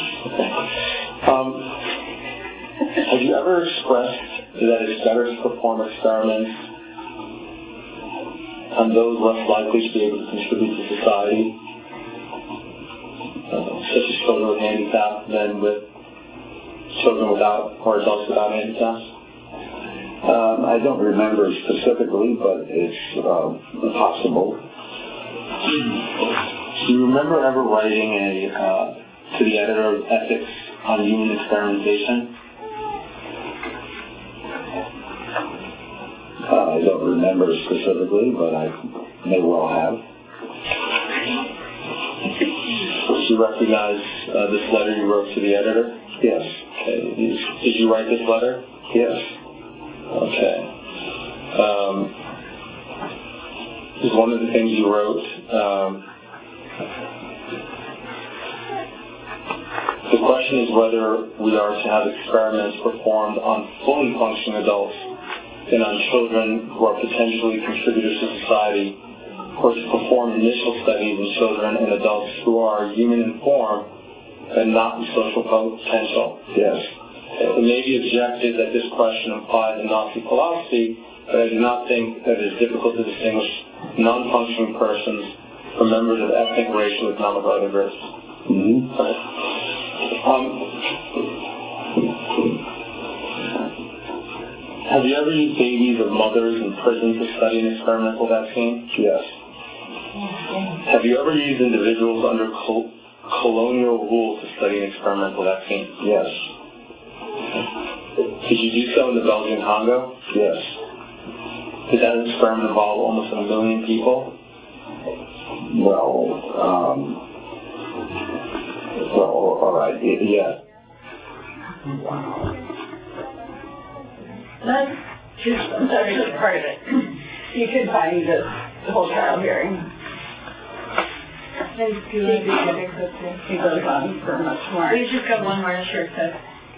Have you ever expressed that it's better to perform experiments on those less likely to be able to contribute to society, such as children with handicap, than with children without or adults without handicaps? I don't remember specifically, but it's possible. Do you remember ever writing to the editor of Ethics on Human Experimentation? I don't remember specifically, but I may well have. Do you recognize this letter you wrote to the editor? Yes. Okay. Did you write this letter? Yes. Okay. This is one of the things you wrote. The question is whether we are to have experiments performed on fully functioning adults and on children who are potentially contributors to society, or to perform initial studies in children and adults who are human in form and not in social potential. Yes. It may be objected that this question implies a Nazi philosophy, but I do not think that it is difficult to distinguish non-functioning persons from members of ethnic, racial, economic, or other groups. Mm-hmm. Have you ever used babies of mothers in prison to study an experimental vaccine? Yes. Have you ever used individuals under colonial rule to study an experimental vaccine? Yes. Did you do so in the Belgian Congo? Yes. Did that experiment involve almost 1 million people? Well, all right, yeah. Wow. That's just part of it. You can find the whole trial hearing. He goes on for much more. We just got one more short cut.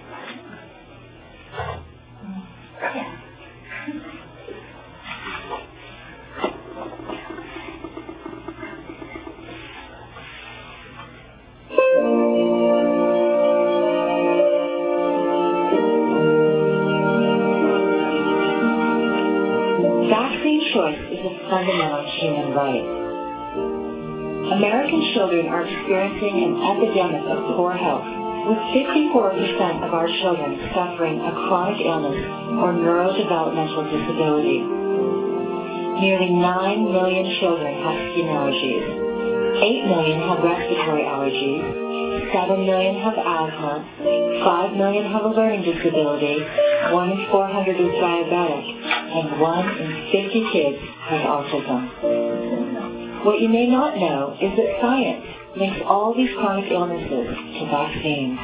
Vaccine choice is a fundamental human right. American children are experiencing an epidemic of poor health, with 54% of our children suffering a chronic illness or neurodevelopmental disability. Nearly 9 million children have skin allergies. 8 million have respiratory allergies. 7 million have asthma. 5 million have a learning disability. 1 in 400 is diabetic. And 1 in 50 kids has autism. What you may not know is that science links all these chronic illnesses to vaccines.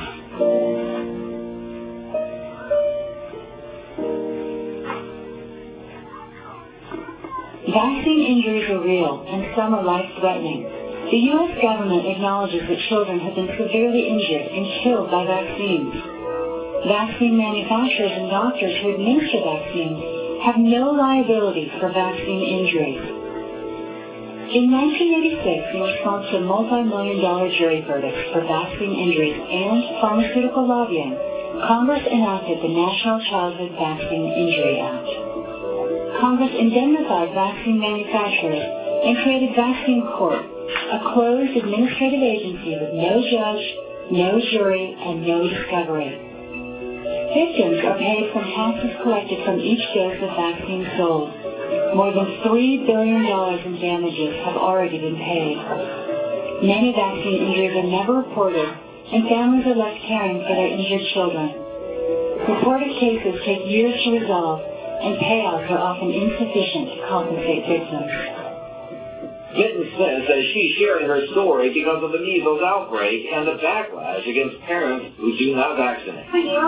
Vaccine injuries are real, and some are life-threatening. The U.S. government acknowledges that children have been severely injured and killed by vaccines. Vaccine manufacturers and doctors who administer vaccines have no liability for vaccine injuries. In 1986, in response to a multi-million-dollar jury verdict for vaccine injuries and pharmaceutical lobbying, Congress enacted the National Childhood Vaccine Injury Act. Congress indemnified vaccine manufacturers and created Vaccine Court, a closed administrative agency with no judge, no jury, and no discovery. Victims are paid from taxes collected from each dose of vaccine sold. More than $3 billion in damages have already been paid. Many vaccine injuries are never reported, and families are left caring for their injured children. Reported cases take years to resolve, and payouts are often insufficient to compensate victims. Mitten Smith says she's sharing her story because of the measles outbreak and the backlash against parents who do not vaccinate.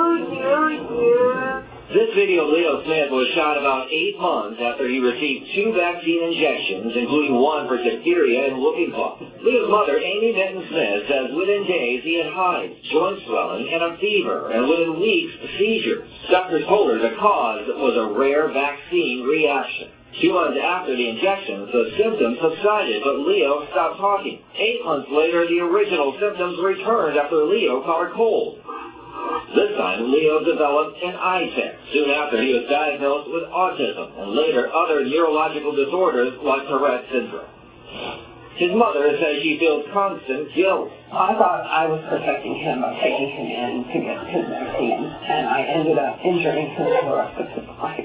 This video of Leo Smith was shot about 8 months after he received 2 vaccine injections, including one for diphtheria and whooping cough. Leo's mother, Amy Mitten Smith, says within days he had hives, joint swelling, and a fever, and within weeks, seizures. Doctors told her the cause was a rare vaccine reaction. 2 months after the injections, the symptoms subsided, but Leo stopped talking. 8 months later, the original symptoms returned after Leo caught a cold. This time, Leo developed an eye test soon after he was diagnosed with autism and later other neurological disorders like Tourette syndrome. His mother says she feels constant guilt. I thought I was protecting him by taking him in to get his vaccine, and I ended up injuring him for the rest of his life.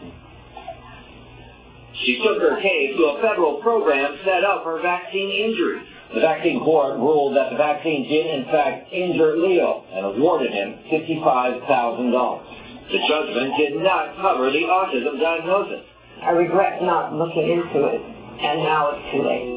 She took her case to a federal program set up for vaccine injuries. The vaccine court ruled that the vaccine did, in fact, injure Leo and awarded him $55,000. The judgment did not cover the autism diagnosis. I regret not looking into it, and now it's too late.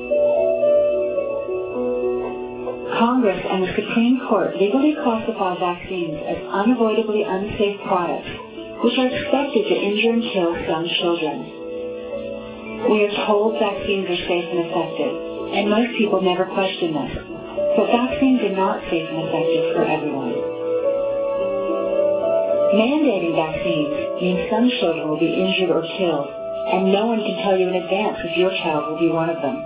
Congress and the Supreme Court legally classify vaccines as unavoidably unsafe products, which are expected to injure and kill some children. We are told vaccines are safe and effective, and most people never question this. But vaccines are not safe and effective for everyone. Mandating vaccines means some children will be injured or killed, and no one can tell you in advance if your child will be one of them.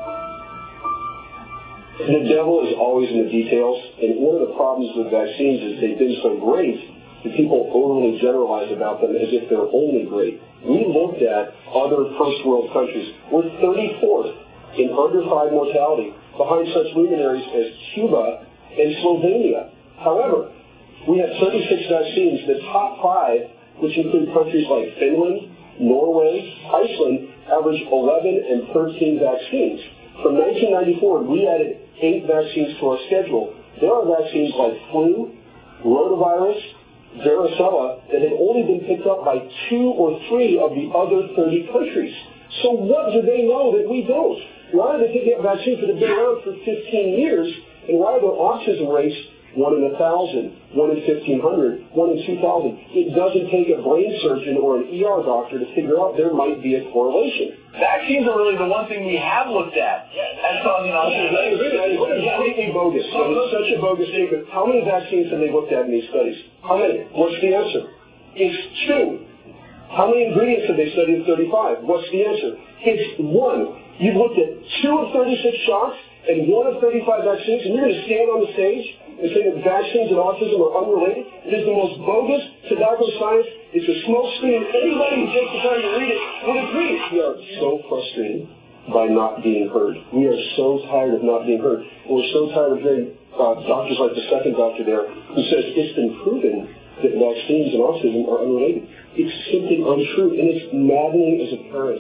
The devil is always in the details, and one of the problems with vaccines is they've been so great that people overly generalize about them as if they're only great. We looked at other first world countries. We're 34th in under-5 mortality, behind such luminaries as Cuba and Slovenia. However, we have 36 vaccines. The top 5, which include countries like Finland, Norway, Iceland, average 11 and 13 vaccines. From 1994, we added 8 vaccines to our schedule. There are vaccines like flu, rotavirus, varicella that had only been picked up by 2 or 3 of the other 30 countries. So what do they know that we don't? Why are they picking up vaccines that have been around for 15 years, and why are their autism rates 1 in 1,000, 1 in 1,500, 1 in 2,000? It doesn't take a brain surgeon or an ER doctor to figure out there might be a correlation. Vaccines are really the one thing we have looked at as causing autism. It's completely bogus. It's such a bogus statement. How many vaccines have they looked at in these studies? How many? What's the answer? It's 2. How many ingredients have they studied in 35? What's the answer? It's 1. You've looked at 2 of 36 shots and 1 of 35 vaccines, and you're going to stand on the stage and say that vaccines and autism are unrelated? It is the most bogus tobacco science. It's a smokescreen. Anybody who takes the time to read it would agree. We are so frustrated by not being heard. We are so tired of not being heard. And we're so tired of hearing doctors like the second doctor there who says it's been proven that vaccines and autism are unrelated. It's simply untrue, and it's maddening as a parent.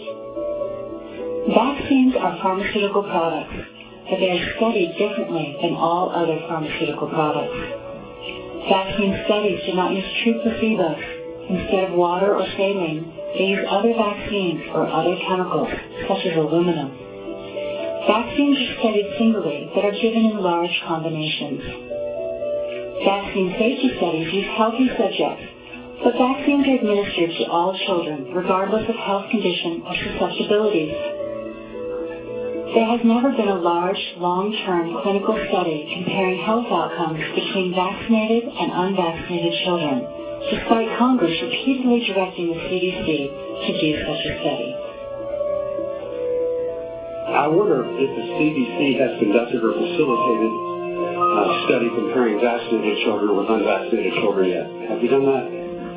Vaccines are pharmaceutical products, but they are studied differently than all other pharmaceutical products. Vaccine studies do not use true placebos. Instead of water or saline, they use other vaccines or other chemicals, such as aluminum. Vaccines are studied singly, but are given in large combinations. Vaccine safety studies use healthy subjects, but vaccines are administered to all children, regardless of health condition or susceptibilities. There has never been a large, long-term clinical study comparing health outcomes between vaccinated and unvaccinated children, despite Congress repeatedly directing the CDC to do such a study. I wonder if the CDC has conducted or facilitated a study comparing vaccinated children with unvaccinated children yet. Have you done that?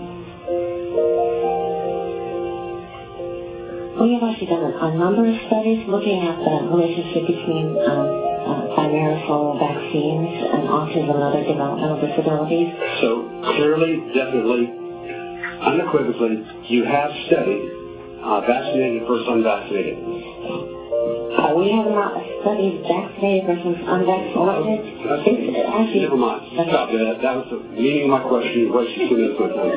We have actually done a number of studies looking at the relationship between bimarital vaccines and autism and other developmental disabilities. So clearly, definitely, unequivocally, you have studied vaccinated versus unvaccinated. We have not studied vaccinated versus unvaccinated. Never mind. Stop that. That was the meaning of my question. You wasted 2 minutes with me.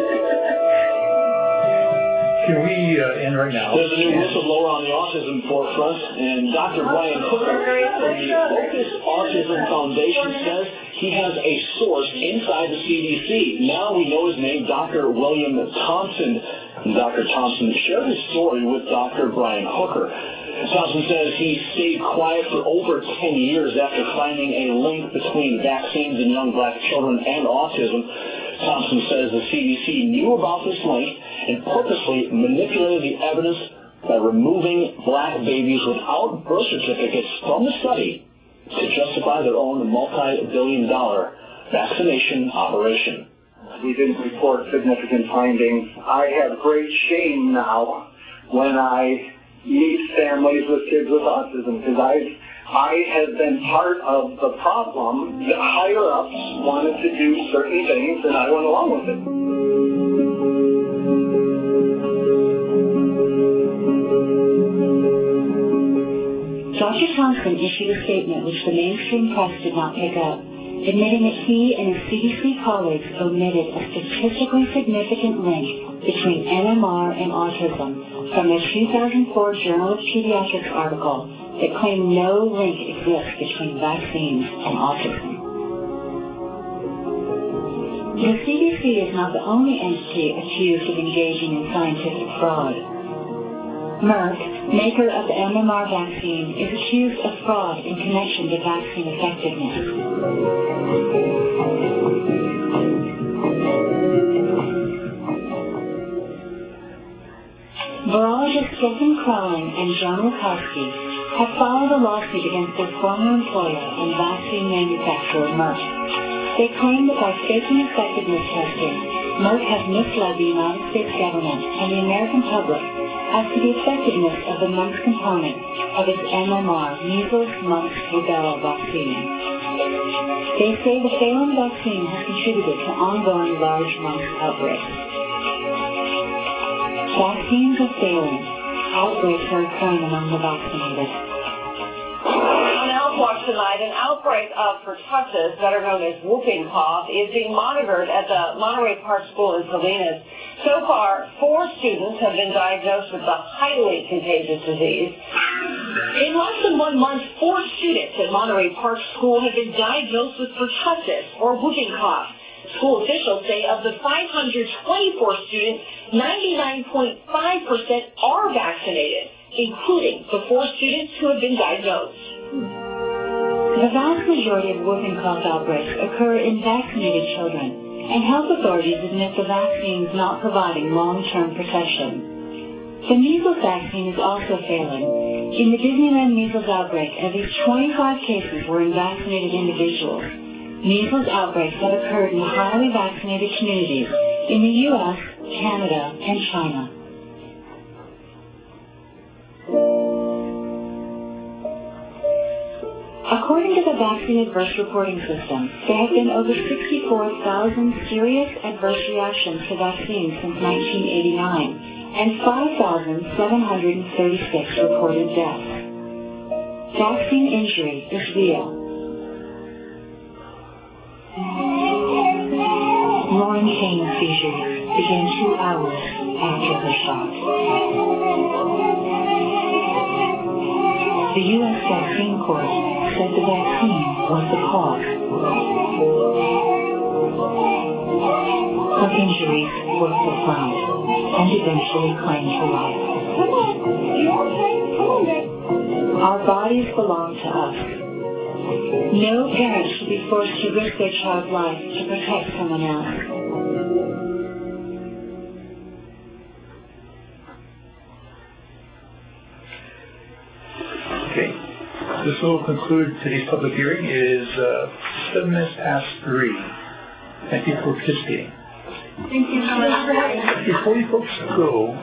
Can we end right now? There's a new whistleblower on the autism forefront, and Dr. Brian Hooker from the Focus Autism Foundation says he has a source inside the CDC. Now we know his name, Dr. William Thompson. And Dr. Thompson shared his story with Dr. Brian Hooker. Thompson says he stayed quiet for over 10 years after finding a link between vaccines in young black children and autism. Thompson says the CDC knew about this link and purposely manipulated the evidence by removing black babies without birth certificates from the study to justify their own multi-billion-dollar vaccination operation. We didn't report significant findings. I have great shame now when I meet families with kids with autism because I have been part of the problem. The higher-ups wanted to do certain things, and I went along with it. Dr. Thompson issued a statement which the mainstream press did not pick up, admitting that he and his CDC colleagues omitted a statistically significant link between NMR and autism from their 2004 Journal of Pediatrics article that claimed no link exists between vaccines and autism. The CDC is not the only entity accused of engaging in scientific fraud. Merck, maker of the MMR vaccine, is accused of fraud in connection to vaccine effectiveness. Virologists Stephen Crowling and John Wachowski have filed a lawsuit against their former employer and vaccine manufacturer Merck. They claim that by faking effectiveness testing, Merck has misled the United States government and the American public as to the effectiveness of the mumps component of its MMR, measles, mumps, rubella vaccine. They say the failing vaccine has contributed to ongoing large mumps outbreaks. Vaccines are failing. Outbreaks are occurring among the vaccinated. On Health Watch tonight, an outbreak of pertussis, better known as whooping cough, is being monitored at the Monterey Park School in Salinas. So far, 4 students have been diagnosed with the highly contagious disease. In less than 1 month, 4 students at Monterey Park School have been diagnosed with pertussis, or whooping cough. School officials say of the 524 students, 99.5% are vaccinated, including the 4 students who have been diagnosed. The vast majority of whooping cough outbreaks occur in vaccinated children, and health authorities admit the vaccine is not providing long-term protection. The measles vaccine is also failing. In the Disneyland measles outbreak, at least 25 cases were in vaccinated individuals. Measles outbreaks have occurred in highly vaccinated communities in the U.S., Canada, and China. According to the Vaccine Adverse Reporting System, there have been over 64,000 serious adverse reactions to vaccines since 1989, and 5,736 reported deaths. Vaccine injury is real. Lauren Kane's seizures began 2 hours after her shot. The U.S. Vaccine Court said the vaccine was the cause. Her injuries were profound and eventually claimed her life. Our bodies belong to us. No parent should be forced to risk their child's life to protect someone else. This will conclude today's public hearing. It is 7 minutes past 3. Thank you for participating. Thank you so much for having me. Before you folks go,